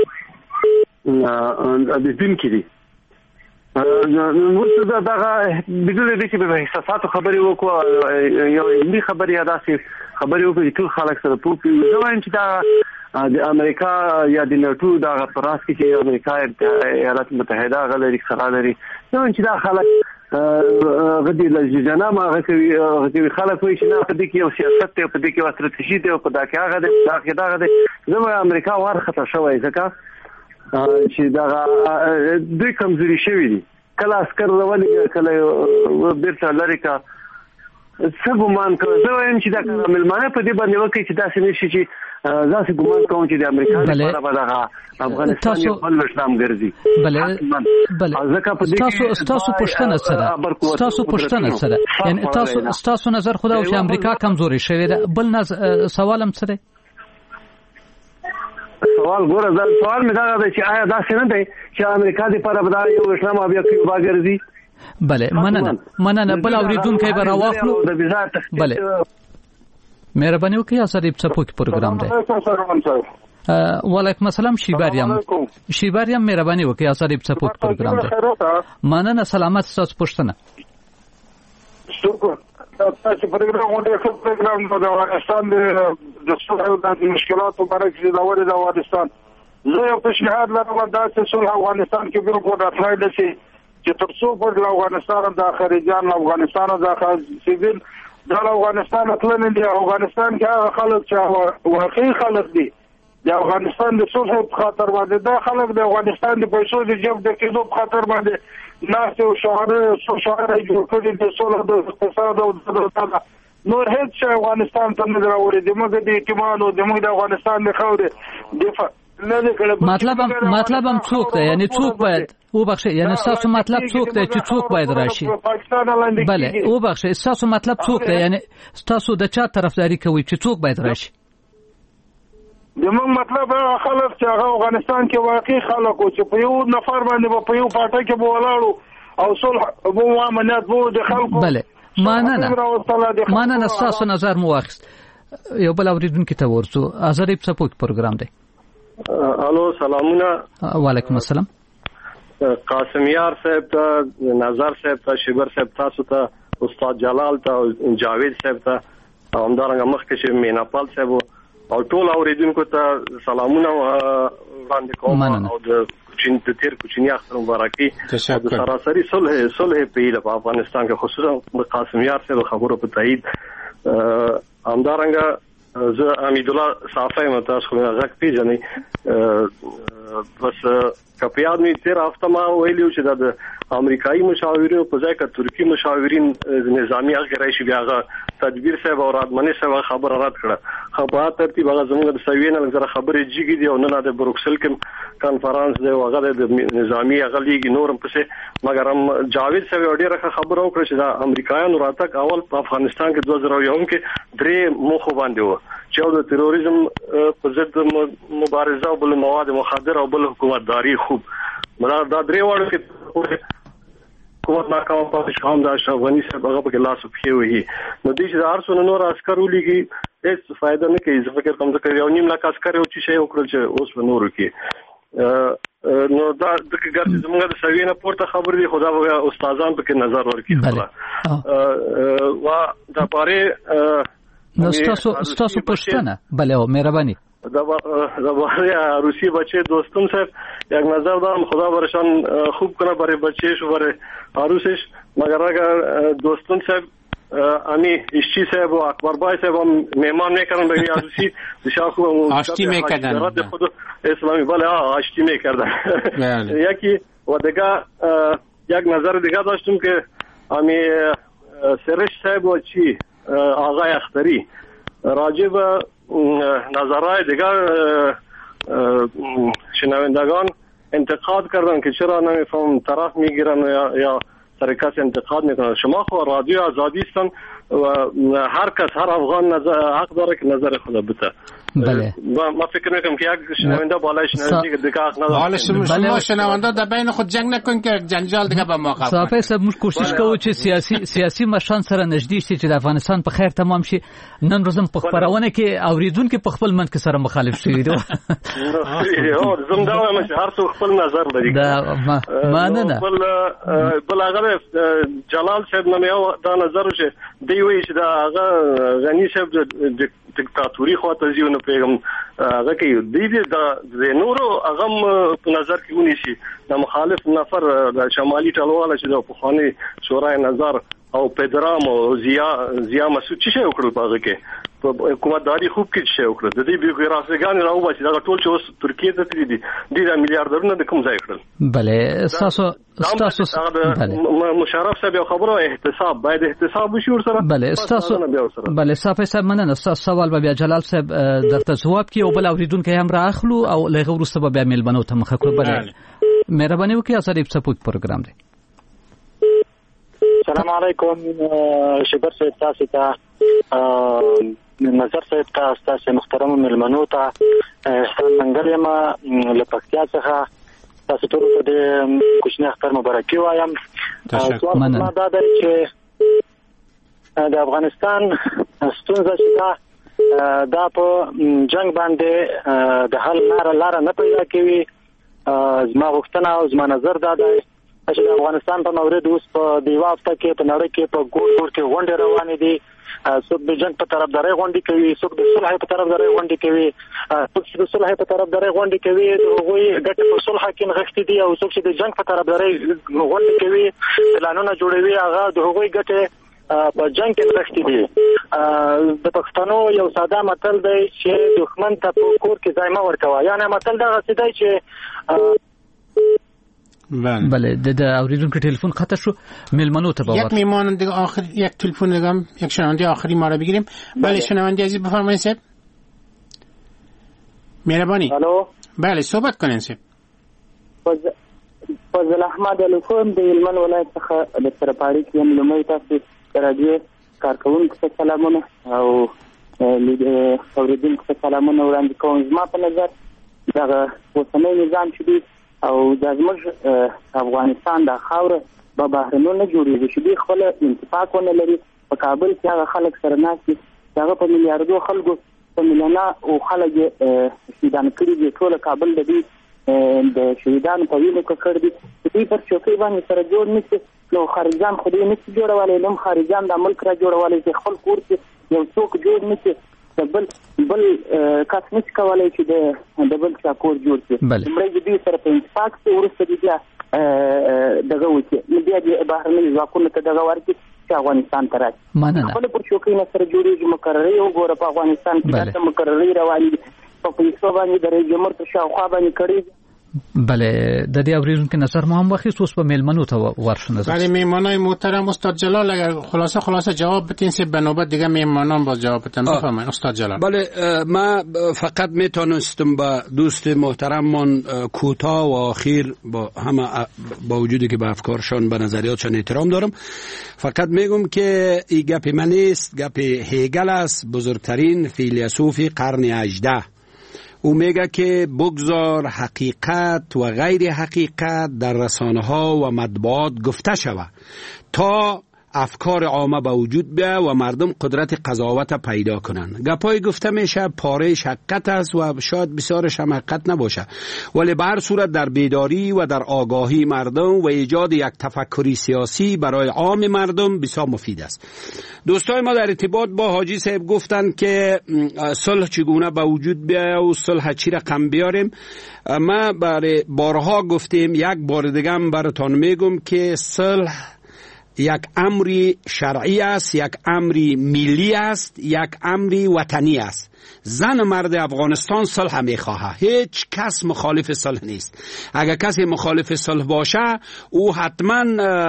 د دین کې دي نو څه دا بدون دې چې په احساساتو خبرې وکړو یو علمي خبرې اداسي خبرې وکړي ټول خلک سره پوښتنه زه وایم چې دا د امریکا یا د ناتو دا پراس کې چې امریکا ایالات متحده غلري خلا لري نو چې دا خلک غدي لجنه ما غوي خلک وي چې نه په دې کې یو سیاست ته په دې کې استراتیژي ته په دا کې هغه دا غدي زموږ امریکا ورخته شوی ځکه چې دا دوی کمزوري شوی دي کله عسكر ولې کله بیرته لری کا څه ګمان کوي زه وایم چې دا ملمانه په دې باندې وکړي چې دا څه نشي چې ځکه ګمان کوم چې د امریکا لپاره به افغانستان یو بل اسلام ګرځي.
بله تاسو پوښتنه سره یعنی تاسو نظر خدا او چې امریکا کمزوري شوی ده بل سوالم څه دی؟
سوال ګوره سوال مې دا دی چې آیا دا څه نه دی چې امریکا د لپاره به یو اسلام او کیوبا ګرځي؟
بله مننه بل اوریدونکو به راواخلو. بله مهرباني وکړئ اساري په پوک پروګرام دی. وعلیکم السلام شیباریام مهرباني وکړئ اساري په پوک پروګرام دی. مننه سلامت تاسو پوښتنه.
شکر تاسو پروګرام ولې ښه پروګرام د افغانستان د صلح د مشکلاتو لپاره چې دا ولې د افغانستان زه یو پیشنهاد لرم دا چې صلح افغانستان کې بالکل راتلای شي چې تر څو پر افغانستان د خارجيان افغانستان د سیویل د افغانستان اصلن دی افغانستان کې هغه خلک چې واقعي خلک دي د افغانستان د صلح په خاطر باندې دا خلک د افغانستان د پیسو د جوړ د کېدو په خاطر باندې ناس او شهر جوړ کړي د صلح د اقتصاد او د نور هیڅ افغانستان ته نه راوړي د موږ د اعتماد او د موږ د افغانستان د خاورې دفاع
مطلب هم څوک دی یعنی څوک باید وبخښه یعنی تاسو مطلب څوک دی چې څوک باید راشي؟ بله وبخښه تاسو مطلب څوک دی یعنی تاسو د چا طرفداري کوي چې څوک باید راشي؟
زموږ مطلب خلک چې هغه افغانستان کې واقعي خلک او چې په یو نفر باندې په یو پارټي کې بولاړو او صلح وو امنیت وو د خلکو.
بله مننه تاسو نظر مو واخیست. یو بل اوریدونکو ته ورسو ازادي په پوک پروګرام دی.
الو سلامونه.
وعلیکم السلام.
قاسم یار صاحب ته نظر صاحب ته شبر صاحب تاسو ته استاد جلال ته جاوید صاحب ته همدارنګه مخکې چې میناپال صاحب او ټول اوریدونکو ته سلامونه وړاندې کوم او د تیر کوچنی اختر مبارکي د سراسري صلح په افغانستان کې خصوصا قاسم یار صاحب خبرو په تایید همدارنګه زه امید الله صافی متاسف خو غږ پیژنې بس کپیاد می تیر هفته ما ویلو چې د امریکایي مشاورینو په ځای کې ترکی مشاورین نظامی هغه شي بیا تدبیر صاحب او رادمنی صاحب خبر رات کړه خو په ترتیب هغه زموږ د سوینه لږه خبرې جګی دی او نه د بروکسل کې کانفرنس دی او هغه د نظامی هغه لیګ نورم پسې مګر هم جاوید صاحب ډیره خبر او کړ چې د امریکایانو راتګ اول په افغانستان کې 2001 کې درې مخ باندې و چې د تروریزم په ضد مبارزه او بل مواد مخدر او بل حکومتداري خوب دا درې وړو کې حکومت ناکام پاتې شوم دا افغاني صاحب هغه په لاس کې وي نو دې چې ارسونه نور عسكر ولېږي هیڅ فائدہ نه کوي ځکه کوم ځکه یو نیم لاک عسكر او چې شی وکړل چې اوس په نورو کې نو دا د ګرځي زموږ د سوینه پورته خبر دي خدا به استادان په کې نظر ورکړي وا دا پاره
نو ستاسو پښتنه بله او مهرباني
دا روسی بچه دوستم صاحب یک نظر دارم خدا برشان خوب کنه برای بچهش و برای عروسش مگر اگر دوستم صاحب امی اشچی صاحب و اکبر بای صاحب هم مهمان میکردن به این عروسی بسیار خوب
آشتی میکردن
اسلامی بله آشتی میکردن یکی و دیگه یک نظر دیگه داشتم که امی سرش صاحب و چی آقای اختری راجب نظرهای دیگر شنوندگان انتقاد کردن که چرا نمیفهم طرف میگیرن یا سر کس انتقاد میکنن. شما خو رادیو آزادی هستن و هر کس هر افغان حق داره که نظر خود بده.
بله
ما فکر میکنم که یک شنونده بالای شنونده دیگه حق نداره.
حالا شما شنونده در بین خود جنگ نکن که جنجال دیگه به ما قبول.
صافی صاحب موږ کوشش کوو چې سیاسي مشران سره نږدې شي چې د افغانستان په خیر تمام شي. نن روزم په خبرونه کې اوریدونکو په خپل منځ کې سره مخالف شوي دي.
زم دا وایم چې هر څوک خپل نظر لري.
دا ماننه
بل هغه جلال صاحب نو دا نظر چې دی وی چې دا هغه غنی صاحب دیکتاتوري خواته ځي نو پیغام هغه کې دی د نورو هغه په نظر کې ونی شي د مخالف نفر د شمالي ټلواله چې د پخوانی شورای نظر او پدرام او زیا مسعود چې وکړو په هغه کې په حکومتداري خوب کې چې وکړو د دې بیوګرافیګان راو چې دا ټول چې اوس ترکیه ته تللی دي د میلیارډرونو د کوم ځای کړل.
بله تاسو
مشرف صاحب یو خبره احتساب باید احتساب وشي ور سره.
بله تاسو بله صافي صاحب مننه. تاسو سوال به بیا جلال صاحب درته جواب کی او بل اوریدونکو هم راخلو او لغه ورسته به بیا میلمنو ته مخ کړو. بله مهرباني وکړئ اسره سپوږ پروګرام دی.
السلام علیکم شبر صاحب تاسو ته نظر صاحب تاسو محترم ملمنو ته احسان منګل ما لپکتیا څخه تاسو ټول ته د کوچنی اختر مبارکي وایم. تاسو ما دا چې د افغانستان ستونزه چې دا په جنگ باندې د حل لار نه پیدا کوي. زما غوښتنه او زما نظر دا دی چې د افغانستان په مورد اوس په دیوا هفته کې په نړۍ کې په ګوټ کې غونډې روانې دي. څوک د جنگ په طرفداري غونډې کوي، څوک د صلح په طرفداري غونډې کوي، څوک چې د صلح په طرفداري غونډې کوي هغوی ګټې په صلح کې نغښتې دي او څوک چې د جنگ په طرفداري غونډې کوي پلانونه جوړوي هغه د هغوی ګټې په جنگ کې نغښتې دي. د پښتنو یو ساده متل دی چې دښمن ته په کور کې ځای مه ورکوه. یعنی متل دغسې دی چې
بله د اوریدونکو تلفن خطا شو میلمنو ته
یک میمان دیگه آخر یک تلفن دیگه یک شنونده آخری ما رو بگیریم. بله شنونده عزیز بفرمایید صاحب. مهربانی.
الو
بله صحبت کنین صاحب.
فضل احمد الفون د هلمند ولایت څخه د سرپاړي کې لومړی تاسو راډیو کارکونکو ته سلامونه او اوریدونکو ته سلامونه وړاندې کوم. زما په نظر دغه اوسنی نظام چې دی او د زموږ افغانستان د خاور په بهرنو نه جوړېږي چې دوی خپل انتفاقونه لري. په کابل کې هغه خلک سره ناستي هغه په میلیاردو خلکو په میلیونه او خلک شهیدان کړي دي. ټول کابل د دې د شهیدانو په وینو ککړ دي. دوی پر چوکۍ باندې سره جوړ نشي نو خارجان خو دې نشي جوړولی. نو خارجان د ملک را جوړولی چې خپل کور کې یو څوک جوړ نشي بل کس نشي کولای چې د بل چا کور جوړ کړي. لومړی د دوی سره په اتفاق کې وروسته بیا دغه وکړي بیا د بهرنیو ځواکونو ته دغه ورکړي چې افغانستان ته راشي. خپل پر چوکۍ نه سره جوړېږي مقررې وګوره په افغانستان کې داسې مقررې روانې دي په پیسو باندې د رئیس جمهور تر شاوخوا باندې کړي.
بله د دې اوریدونکو نظر ما هم واخیست. اوس به میلمنو ته ورشو نظر.
بله میهمانای محترم استاد جلال اگر خلاصه جواب بدین سه به نوبت دیگه میهمانان باز جواب بدن. بفرمایید استاد جلال.
بله ما فقط میتونستم با دوست محترممون کوتاه و آخر با همه با وجودی که به افکارشان به نظریاتشان احترام دارم فقط میگم که این گپ من نیست، گپ هگل است، بزرگترین فیلسوف قرن 18. او میگه که بگذار حقیقت و غیر حقیقت در رسانه ها و مطبوعات گفته شود تا افکار عامه به وجود بیاید و مردم قدرت قضاوت پیدا کنند. گپای گفته میشه پارهش حقیقت است و شاید بسیارش هم حقیقت نباشه، ولی به هر صورت در بیداری و در آگاهی مردم و ایجاد یک تفکری سیاسی برای عام مردم بسیار مفید است. دوستای ما در ارتباط با حاجی صاحب گفتن که صلح چگونه به وجود بیاید و صلح چی رقم بیاریم. ما برای بارها گفتیم، یک بار دیگه هم براتون میگم که صلح یک امری شرعی است، یک امری ملی است، یک امری وطنی است. زن مرد افغانستان صلح میخواه، هیچ کس مخالف صلح نیست. اگر کسی مخالف صلح باشه او حتما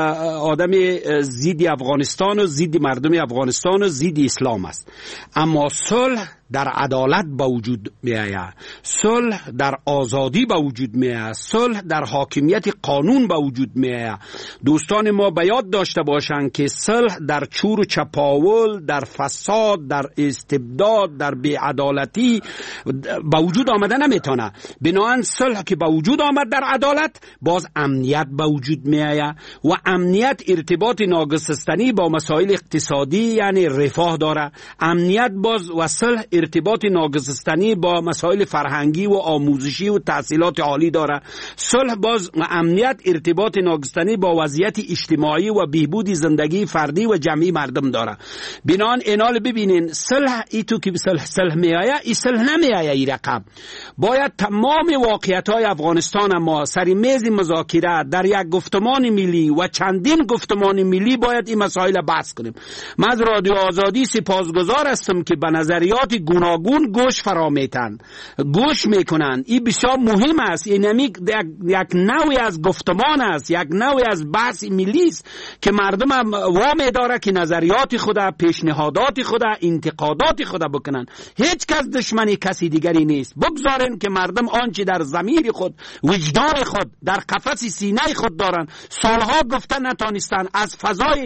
آدم ضد افغانستان و ضد مردم افغانستان و ضد اسلام است. اما صلح در عدالت به وجود می آید، صلح در آزادی به وجود می آید، صلح در حاکمیت قانون به وجود می آید. دوستان ما به یاد داشته باشند که صلح در چور و چپاول، در فساد، در استبداد، در بی‌عدالتی به وجود آمده نمیتونه. بنابراین صلح که به وجود آمد در عدالت، باز امنیت به وجود می آید و امنیت ارتباط ناگسستنی با مسائل اقتصادی یعنی رفاه داره. امنیت باز و صلح ارتباط ناگسستنی با مسائل فرهنگی و آموزشی و تحصیلات عالی داره. صلح باز و امنیت ارتباط ناگسستنی با وضعیت اجتماعی و بهبود زندگی فردی و جمعی مردم داره. بنان اینال ببینین صلح ایتو که صلح میآید، این صلح نمیآید. این رقم باید تمام واقعیت‌های افغانستان ما سر میز مذاکره در یک گفتمان ملی و چندین گفتمان ملی باید این مسائل بحث کنیم. من از رادیو آزادی سپاسگزار هستم که به نظریات گوناگون گوش فرا میتن، گوش میکنن. این بسیار مهم است. این یک نوعی از گفتمان است، یک نوعی از بحث ملی است که مردم هم وامی داره که نظریات خود، پیشنهادات خود، انتقادات خود بکنن. هیچ کس دشمنی کسی دیگری نیست. بگذارن که مردم آنچه در ضمیر خود، وجدان خود، در قفس سینه خود دارن، سالها گفتن نتانستن، از فضای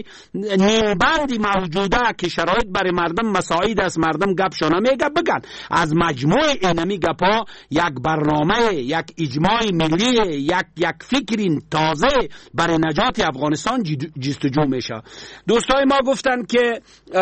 نیمبندی موجوده که شرایط برای مردم مساعد است، مردم گپ شانه میگه بگن. از مجموع اینمی گپا یک برنامه، یک اجماع ملی، یک فکر تازه برای نجات افغانستان جستجو میشه. دوستای ما گفتن که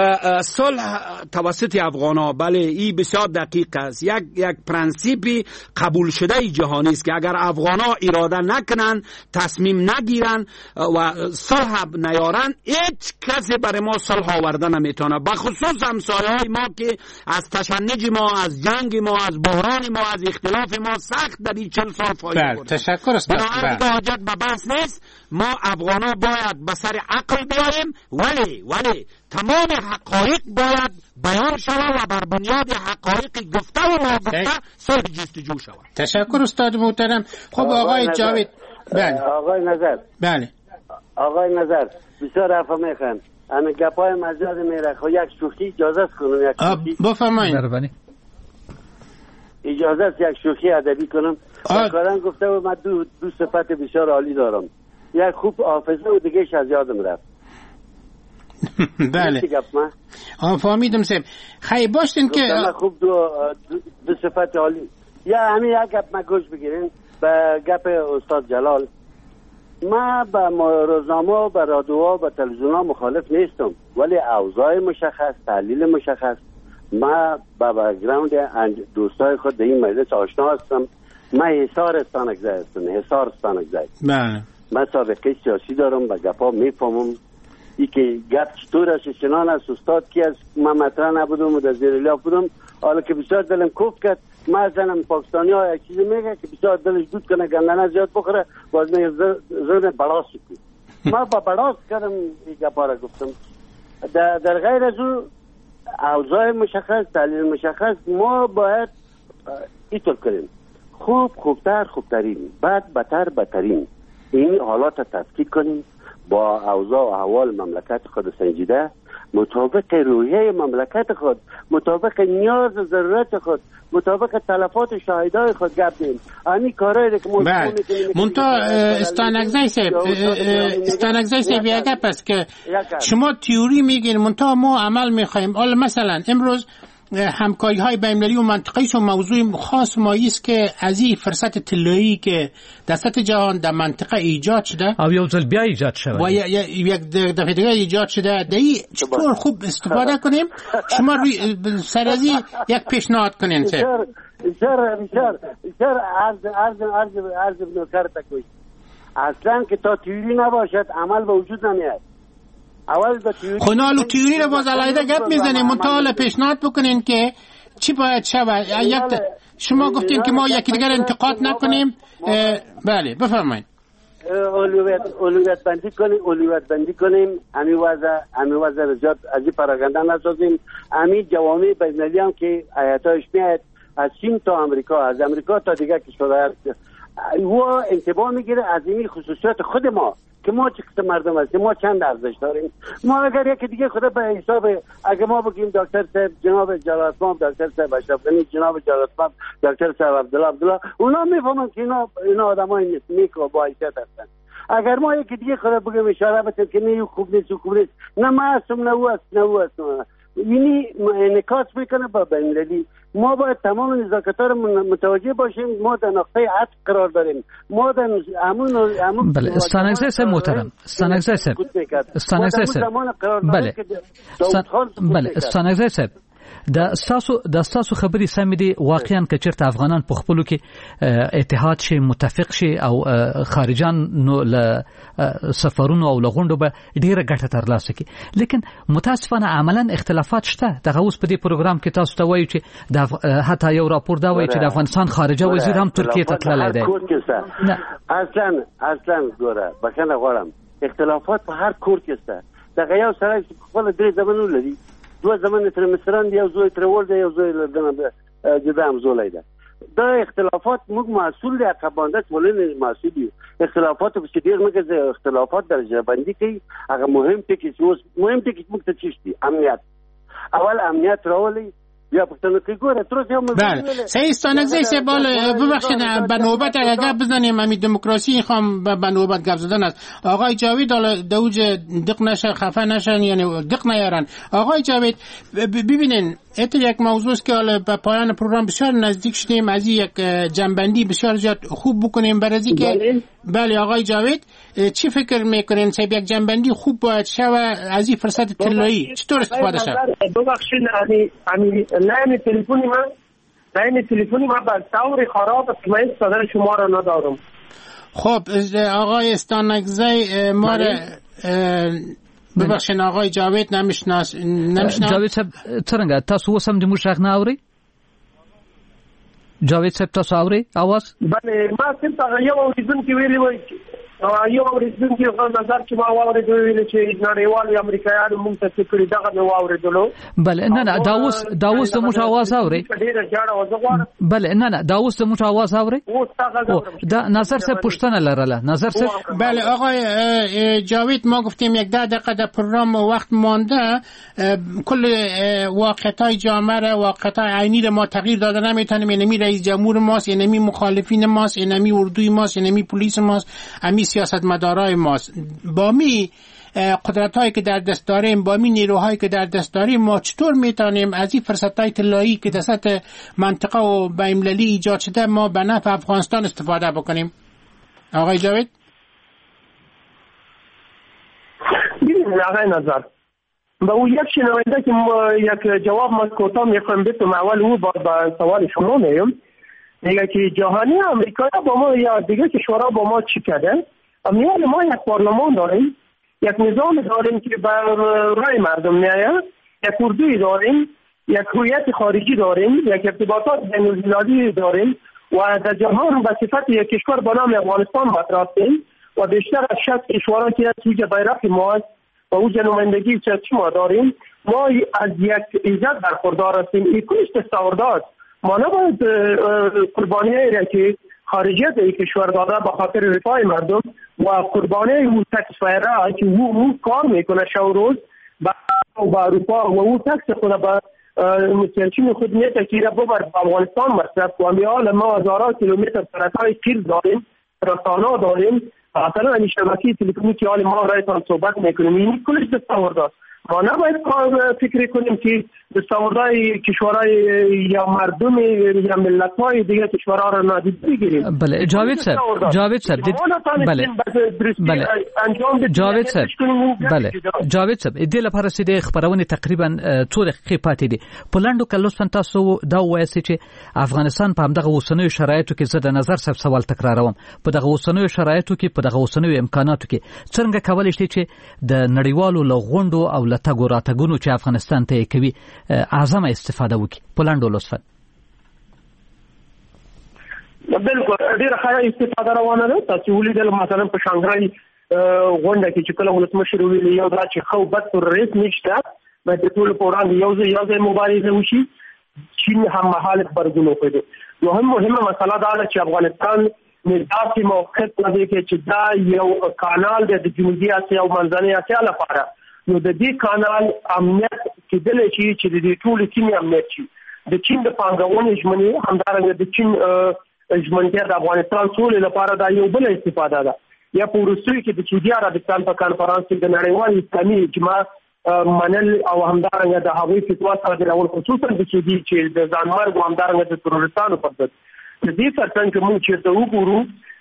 صلح توسط افغانا، بله این بسیار دقیق است. یک پرنسیپی قبول شده جهانی است که اگر افغانا اراده نکنن، تصمیم نگیرن و صلح نیارن، هیچ کسی برای ما صلح آورده نمیتونه. بخصوص همسایه‌های ما که از تشنج ما، از جنگ ما، از بحران ما، از اختلاف ما سخت در این 40 سال فایده برد.
تشکر استاد.
بنابراین حاجت به بحث نیست. ما افغانا باید به سر عقل بیاییم، ولی تمام حقایق باید بیان شود و بر بنیاد حقایق گفته و ناگفته صلح جستجو شود.
تشکر استاد محترم. خب آقای جاوید. بله
آقای نظر.
بله
آقای نظر بسیار عفو میخوام. انا گپای مزیاد میره. خب یک شوخی اجازه کنم. یک شوخی
بفرمایید.
اجازه است یک شوخی ادبی کنم. کارن گفته و من دو صفت بسیار عالی دارم. یک خوب حافظه و دیگهش از یادم رفت.
بله فهمیدم صاحب. خیلی باشتین که
خوب دو صفت عالی. یا همین یک گپ ما گوش بگیرین به گپ استاد جلال. ما به روزنامه، به رادیو، به تلویزیون مخالف نیستم، ولی اوضاع مشخص، تحلیل مشخص. ما با بک‌گراند دوستای خود در این مجلس آشنا هستم. من حصار استانکزی هستم، حصار استانکزی.
بله
من سابقه سیاسی دارم، با گپا میفهمم. ای که گپ چطور است، چنان است، استاد کی است، من مطرح نبودم و در زیر لاف بودم. حالا که بسیار دلم کوف کرد، من زنم پاکستانی ها یک چیزی میگه که بسیار دلش دود کنه، گندنه زیاد بخوره، باز میگه زن بلاس کنه. من با بلاس کردم این گپا را گفتم. در غیر از او اوضاع مشخص، تحلیل مشخص، ما باید اینطور کنیم: خوبتر خوبترین، بد بدتر بدترین. این حالات تفکیک کنیم، با اوضاع و احوال مملکت خود سنجیده، مطابق روحیه مملکت خود، مطابق نیاز و ضرورت خود، مطابق تلفات شاهدای خود گپ دیم. همین کارهایی که ما
منتها استانکزی صاحب یک گپ است که شما تئوری میگین، منتها ما عمل میخوایم. حالا مثلا امروز همکاری های بین‌المللی و منطقه‌ای و موضوع خاص مایی است که از این فرصت طلایی که در سطح جهان در منطقه ایجاد شده
او یو ځل بیا ایجاد شده
و یک دفعه دیگه ایجاد شده دایی چطور خوب استفاده کنیم شما روی سر از این یک پیشنهاد کنین
عرض نوکر تکوی اصلا که تا تیوری نباشد عمل به وجود نمیاد اول با تیوری
خنالو تیوری رو باز علایده گپ میزنیم منطقه پیشنهاد بکنین که چی باید شود شما گفتین که ما یکی دیگر انتقاد نکنیم بله بفرمایید
اولویت بندی کنیم امی وضع زیاد از این پراگنده نسازیم امی جوامع بین‌المللی هم که آیتایش میاد از چین تا آمریکا از آمریکا تا دیگر کشورها و انتباه میگیره از این خصوصیات خود ما که ما چه قسم مردم هستیم ما چند ارزش داریم ما اگر یکی دیگه خدا به حساب اگه ما بگیم دکتر صاحب جناب جلالتمآب دکتر صاحب اشرف غنی جناب جلالتمآب دکتر صاحب عبدالله اونا میفهمن که اینا آدمای نیک و با حیثیت هستن اگر ما یکی دیگه خدا بگیم اشاره بکنیم که نه خوب نیست نه ما هستم نه او هستم یعنی انعکاس میکنه با بین‌المللی ما باید تمام نزاکت‌ها رو متوجه باشیم ما در نقطه عطف قرار داریم ما در همون
بله استانگزای صاحب محترم استانگزای صاحب بله استانگزای صاحب د تاسو خبري سم دي واقعا کچرته افغانان په خپلو کې اتحاد شي متفق شي او خارجان نو له سفرونو او لغونډو به ډیره ګټه ترلاسه کړي لیکن متاسفانه عملا اختلافات شته دغه اوس په دې پروګرام کې تاسو ته وایي چې حتی یو راپور دا وایي چې د افغانستان خارجه وزیر هم ترکیه ته تللی دی
اصلا ګوره بخنه غواړم اختلافات په هر کور کې شته دغه یو سره خپل درې زمانو لري دو زمان تر مصران دی یو زوی تر ول دی یو زوی لدنه جدا هم زولای ده دا اختلافات موږ مسئول دی عقبانده ولین مسئولی اختلافات په ډیر مګه اختلافات درجه بندي کوي هغه مهم ټکی موږ ته چشتي امنیت اول امنیت راولي یا پښتنو کې ګوره تر اوسه هم
بله صحیح استانگزای سه بالا ببخشید به نوبت اگه گپ بزنیم همین دموکراسی خوام به نوبت گپ زدن است آقای جاوید حالا دوج دق نشه خفه نشن یعنی دق نیارن آقای جاوید ببینین یک موضوع است که حالا به پایان پروگرام بسیار نزدیک شدیم از یک جنبندی بسیار زیاد خوب بکنیم برای که بله آقای جاوید چی فکر میکنین صاحب یک جنبندی خوب باید شود از این فرصت طلایی چطور استفاده شود
ببخشید همین لاین تلفنی ما با طور خراب است من صدای شما را ندارم
خب آقای استانگزای ما ببخشید آقای جاوید نمیشناس
جاوید صاحب څنګه تاسو اوس هم د موږ غږ نه اورئ جاوید صاحب تاسو اورئ اواز
بله ما څنګه یو اوریدونکي ویلي وای یو اوریدونکي غو نظر چې ما واورېدو ویل چې نړیوال امریکایانو موږ ته څه کړي دغه نو واورېدلو
بله نه دا اوس د موږ اواز اورئ بله نه دا اوس د موږ اواز اورئ دا نظر صاحب پوښتنه لرله نظر صاحب
بله آقای جاوید ما گفتیم یک 10 دقیقه در پروگرام وقت مانده کل واقعیت‌های جامعه را واقعیت‌های عینی را ما تغییر داده نمیتونیم اینمی رئیس جمهور ماست اینمی مخالفین ماست اینمی اردوی ماست اینمی پلیس ماست امی سیاستمدارای ماست با می قدرت‌هایی که در دست داریم با می نیروهایی که در دست داریم ما چطور میتونیم از این فرصت‌های طلایی که در سطح منطقه و بین‌المللی ایجاد شده ما به نفع افغانستان استفاده بکنیم آقای جاوید
آقای نظر با او یک شنونده که یک جواب ما کوتاه میخوایم بتونم اول او با سوال شما میام میگه که جهانی آمریکا با ما یا دیگه کشورها با ما چی کرده میاد ما یک پارلمان داریم یک نظام داریم که بر رای مردم میآید یک اردوی داریم یک هویت خارجی داریم یک ارتباطات بین‌المللی داریم و در جهان به صفت یک کشور به نام افغانستان مطرح هستیم و بیشتر از 60 کشورها که توی بیرق ما و او نمایندگی که ما داریم ما از یک عزت برخوردار هستیم این کلش تصورداد ما نباید قربانیایی را که خارجیت این کشور داده به خاطر رفاه مردم و قربانی او تکس فایره که او کار میکنه شو روز با اروپا و او تکس خود به مسلچین خود میته که را ببر به افغانستان مصرف و امیال ما هزارها کیلومتر سرطای کیل داریم رسانه داریم مثلا این شبکه تلفنی که حال ما رایتان صحبت میکنیم این کلش تصور داشت ما نباید فکر کنیم که دستاوردهای کشورهای یا مردم یا ملت‌های دیگه کشورها را نادیده بگیریم.
بله جاوید صاحب بله جاوید صاحب دې لپاره چې د خبرونه تقریبا 2 دقیقې پاتې دي په لاندو کې لوستن تاسو دا وایي چې افغانستان په همدغه اوسنیو شرایطو کې زه د نظر صاحب سوال تکراروم په دغه اوسنیو شرایطو کې په دغه اوسنیو امکاناتو کې څنګه کولای شي چې د نړیوالو لغونډو او لټګو راتګونو چې افغانستان ته کوي اعظم استفاده وکړي په لاندو لوستل.
بالکل ډیره ښه استفاده روانه ده. تاسو ولیدل مثلا په شانګهای غونډه کې چې کله ولسمشر ویل یو دا چې خو بد تروریست نشته باید د ټول په وړاندې یو ځای مبارزه وشي. چین هم مهاله خبرګون وکړي. نو هم مهمه مسله دا ده چې افغانستان داسې موقف لري چې دا یو کانال د جنوبي اسیا او منځنۍ اسیا لپاره نو د دې کانال امنیت کېدل شي چې د دې ټول سیمې امنیت شي. د چین د پانګونې ژمنې همدارنګه د چین ژمنتیا د افغانستان سولې لپاره دا یو بل استفاده ده. یا په روسیې کې د سعودي عربستان په کانفرنس کې د نړیوال اسلامي اجماع منل او همدارنګه د هغوی فتوا صادرول خصوصا د سعودي چې د ځانمرګ او همدارنګه د تروریستانو پر ضد د دې ترڅنګ چې موږ چیرته وګورو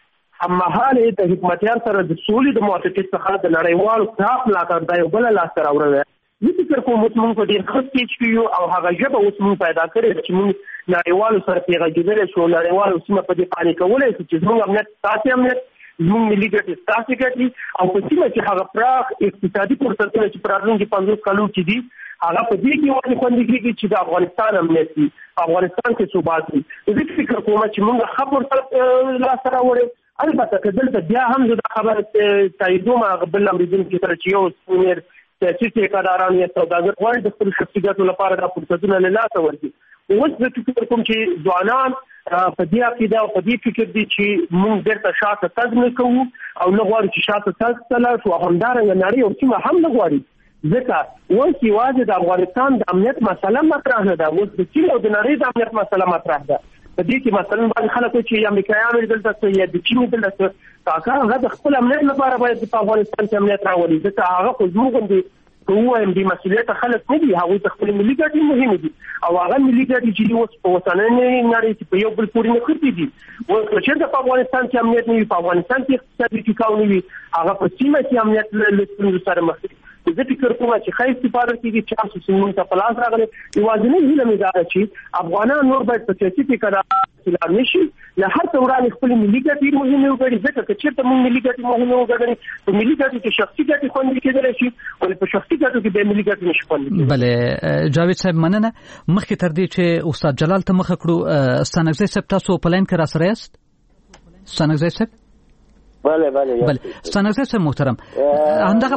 هممهاله د حکومتیار سره د سولې د موافقت څخه د نړیوالو اتحاد ملاتړ د یو بل لاس راوړل. زه فکر کوم چې موږ په ډېر ښه سټیج کې یو او هغه ژبه اوس موږ پیدا کړې چې موږ نړیوالو سره پیغامونه شو نړیوالو سیمه په دې باندې کولای شي چې موږ امنیت تاسو امنیت موږ ملي ګټې تاسو ګټې او په سیمه کې هغه پراخ اقتصادي فرصتونه چې پر راتلونکي 50 کالو کې دي هغه په دې کې وایي خوندې کېږي چې د افغانستان امنیت دي افغانستان کې ثبات دي. زه فکر کوم چې موږ خبر لا سره وړي البته که دلته بیا هم د خبره تاییدوم بل امریکایي کې تر چې یو سپینر سیاسي ټیکاداران یا سوداګر غواړي د خپل شخصي ګټو لپاره د فرصتونو له لاسه ورکړي. اوس زه فکر کوم چې ځوانان په دې عقیده او په دې فکر دي چې موږ درته شاته تګ نه کوو او نه غواړو چې شاته تګ تلل شو همدارنګه نړۍ او سیمه هم نه غواړي. ځکه اوس یوازې د افغانستان د امنیت مسله مطرح نه ده. اوس د چین او د نړۍ د امنیت مسله مطرح ده. په دې کې مثلا باندې خلک چې امریکایانو دلته یا د چین دلته کاکا هغه د خپل امنیت لپاره باید په افغانستان کې امنیت راولي. ځکه هغه خو زموږ د قوم دي مسؤلیت خلک نه دي. هغه د خپل ملي ګټې مهمه دي او هغه ملي ګټې چې اوس په وطني نړۍ کې په یو بل پورې نه خرڅي دي. اوس چې د افغانستان کې امنیت نه وي په افغانستان کې اقتصادي ټیکاو نه وي هغه په سیمه کې امنیت له ستونزو سره مخ دي. زه فکر کوم چې خیر استفاده کیږي چې تاسو څنګه ته پلاس راغلي یوازې هیله مې ده چې افغانان نور باید په سیاسي ټیکادار اعلان نشي له هر څه وړاندې خپل ملي ګټې مهمه وګڼي. ځکه چې ته مونږ ملي ګټې مهمه وګڼي په ملي ګټې کې شخصي ګټې خوندې کېدل شي او په شخصي ګټو کې به ملي ګټې نشي خوندې.
بله جاوید صاحب مننه. مخکې تر دې چې استاد جلال ته مخ کړو ستانګزی صاحب تاسو په لاین کې را سره یاست؟ ستانګزی صاحب
بله
ستانګزی صاحب محترم همدغه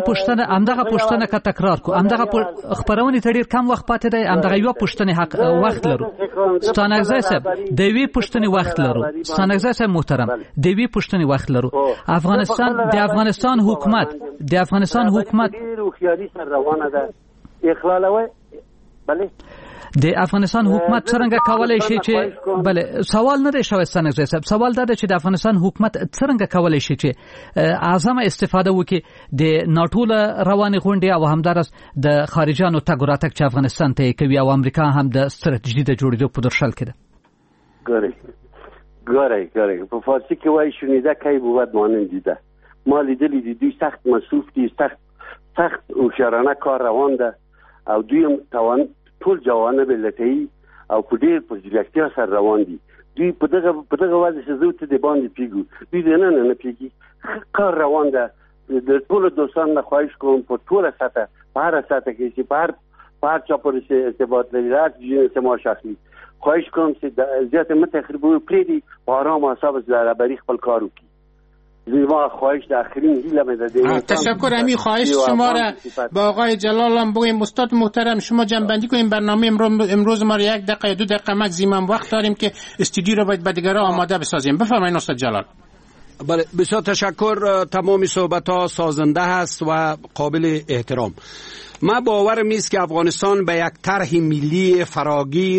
پوښتنه کا تکرار کو همدغه خبرونه ته ډیر کم وخت پاتې دی. همدغه یو پوښتنه حق وخت لرو. ستانګزی صاحب د وی پوښتنه وخت لرو. ستانګزی صاحب محترم د وی پوښتنه وخت لرو. افغانستان حکومت
ډیر خیالي سره روانه ده اخلالوي. بله
د افغانستان حکومت څنګه کولای شي چې بله سوال نه دی شوی ستانګزی صاحب سوال دا دی چې د افغانستان حکومت څنګه کولای شي چې اعظم استفاده وکړي د ناټو رواني غونډې او همدارس د خارجانو تګ راتګ چې افغانستان ته کوي او امریکا هم د ستراتیژي د جوړېدو په درشل کې ده.
ګورئ په فارسی کې وایي شنیده کی بود مانند دیده. ما لیدلی دي دوی سخت مصروف دي سخت هوښیارانه کار روان ده او دوی هم ټول جوانب لټي او په ډېر په ځیرکتیا سره روان دي. دوی په دغه وجه چې زه ته د باندې پیګو دوی نه پیګي کار روان ده. د ټول دوستان نه خواهش کوم په ټول سطح په هر سطح کې چې په هر چا پورې ارتباط لري راځي سما شخصي خواهش کوم چې زیات متخربو پریدي په آرام حساب زربری خپل کار وکړي. زیما خواهش در آخرین هیله ده.
تشکر. همین خواهش شما را با آقای جلال هم بگویم. استاد محترم شما جنبندی کنیم برنامه امروز ما را 1 دقیقه یا 2 دقیقه ماکسیمم وقت داریم که استودیو را باید به دیگران آماده بسازیم. بفرمایید استاد جلال.
بله بسیار تشکر. تمام صحبت ها سازنده است و قابل احترام. من باورم است که افغانستان به یک طرح ملی فراگیر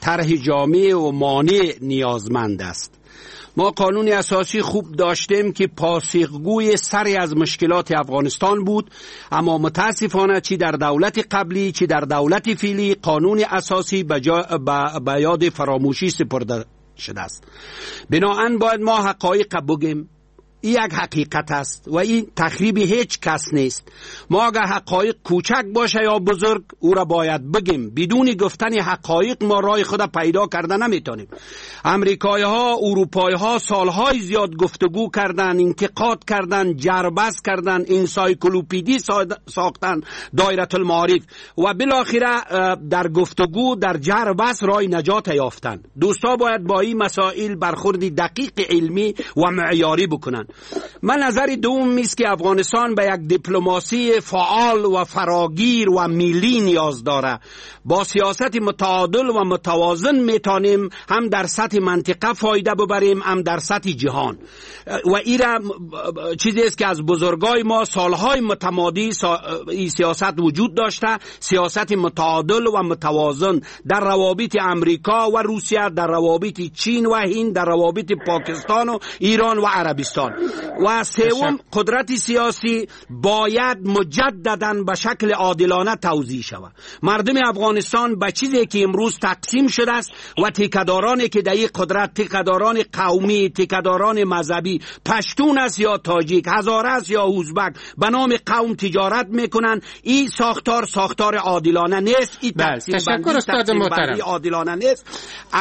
طرح جامع و مانع نیازمند است. ما قانون اساسی خوب داشتیم که پاسخگوی سری از مشکلات افغانستان بود، اما متاسفانه چی در دولت قبلی چی در دولت فعلی قانون اساسی به یاد فراموشی سپرده شده است. بنابراین باید ما حقایق بگیم. این یک حقیقت است و این تخریب هیچ کس نیست. ما اگر حقایق کوچک باشه یا بزرگ او را باید بگیم. بدون گفتن حقایق ما راه خود پیدا کرده نمیتونیم. امریکایی ها، اروپایی ها سالهای زیاد گفتگو کردن، انتقاد کردن، جربس کردن، انسایکلوپدی ساختن دایره المعارف و بالاخره در گفتگو در جربس راه نجات یافتن. دوستا باید با این مسائل برخورد دقیق علمی و معیاری بکنن. من نظر دوم است که افغانستان به یک دیپلماسی فعال و فراگیر و ملی نیاز داره. با سیاست متعادل و متوازن میتونیم هم در سطح منطقه فایده ببریم هم در سطح جهان. و این چیزی است که از بزرگای ما سالهای متمادی این سیاست وجود داشته، سیاست متعادل و متوازن در روابط امریکا و روسیه، در روابط چین و هند، در روابط پاکستان و ایران و عربستان. و سوم، قدرت سیاسی باید مجددا به شکل عادلانه توزیع شود. مردم افغانستان به چیزی که امروز تقسیم شده است و تکدارانی که در این قدرت، تکداران قومی، تکداران مذهبی، پشتون است یا تاجیک، هزاره است یا ازبک، به نام قوم تجارت میکنن. این ساختار عادلانه نیست. این تقسیم بندی عادلانه نیست.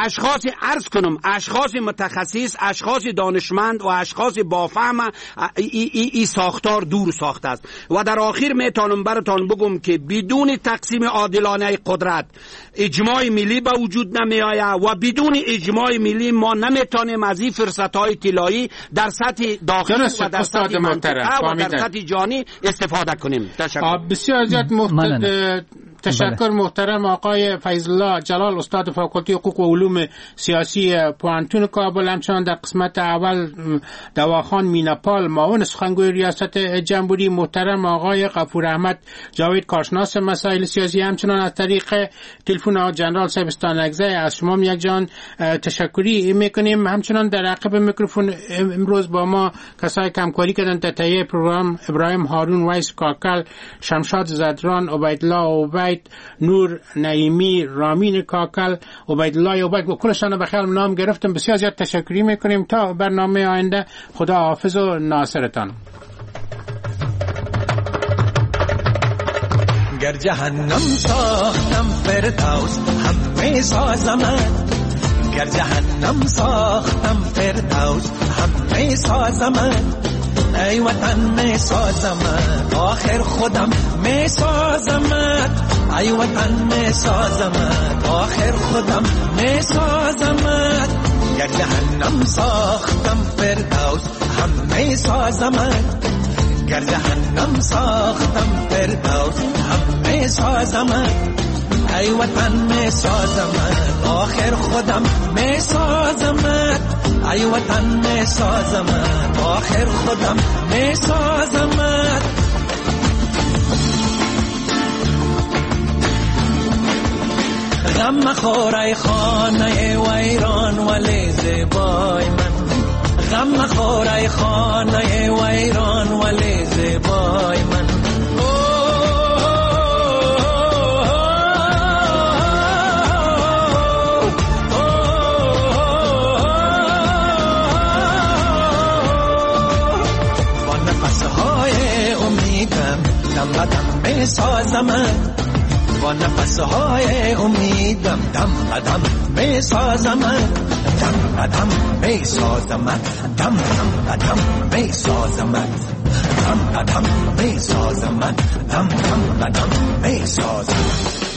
اشخاص متخصص، اشخاص دانشمند و اشخاص با فهم این ساختار دور ساخته است. و در آخر میتونم براتون بگم که بدون تقسیم عادلانه قدرت اجماع ملی به وجود نمی آید و بدون اجماع ملی ما نمیتونیم از این فرصت‌های طلایی در سطح داخلی و در سطح منطقه و در سطح جهانی استفاده کنیم. تشکر.
بسیار زیاد تشکر محترم آقای فیض الله جلال، استاد فاکولته حقوق و علوم سیاسی پوهنتون کابل. همچنان در قسمت اول دواخان میناپال معاون سخنگوی ریاست جمهوری، محترم آقای غفور احمد جاوید کارشناس مسائل سیاسی. همچنان از طریق تلفن آقای جنرال صاحبستان اگزای از شما یک جان تشکری میکنیم. همچنان در عقب میکروفون امروز با ما کسای کمکاری کردن در تهیه پروگرام: ابراهیم هارون، ویس کاکل، شمشاد زدران، عبیدالله عبید، نور نعیمی، رامین کاکل، عبیدالله عبید و کلشان به خیال نام گرفتم. بسیار زیاد تشکری میکنیم. تا برنامه آینده، خدا حافظ و ناصرتان.
گر جهنم ساختم فردوس هم می سازم، گر جهنم ساختم فردوس هم می سازم، ای وطن می سازم آخر خودم می سازم، ای وطن می سازم آخر خودم می سازم، گر جهنم ساختم فردوس هم می سازم، گر جهنم ساختم فردوس هم می سازم، ای وطن می سازم آخر خودم می سازم، ای وطن می سازم آخر خودم می سازم. غم مخور ای خانه ویران ولی زیبای من، غم مخور ای خانه ویران ولی زیبای من. دم می سازم با نفسهای امیدم، دم قدم می سازم، دم قدم می سازم، دم قدم می سازم، دم قدم می سازم، دم قدم می سازم.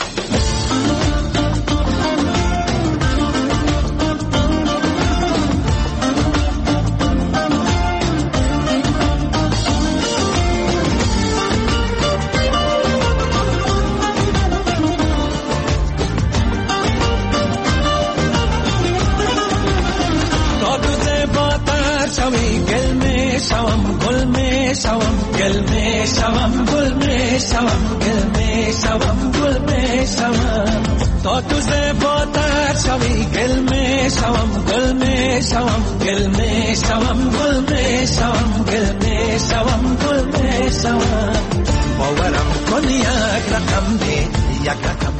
گل می شوم گل می شوم گل می شوم گل می شوم، تا تو زیباتر شوی گل می شوم گل می شوم گل می شوم گل می شوم گل می شوم گل می شوم باورم کن یک رقم دی یک رقم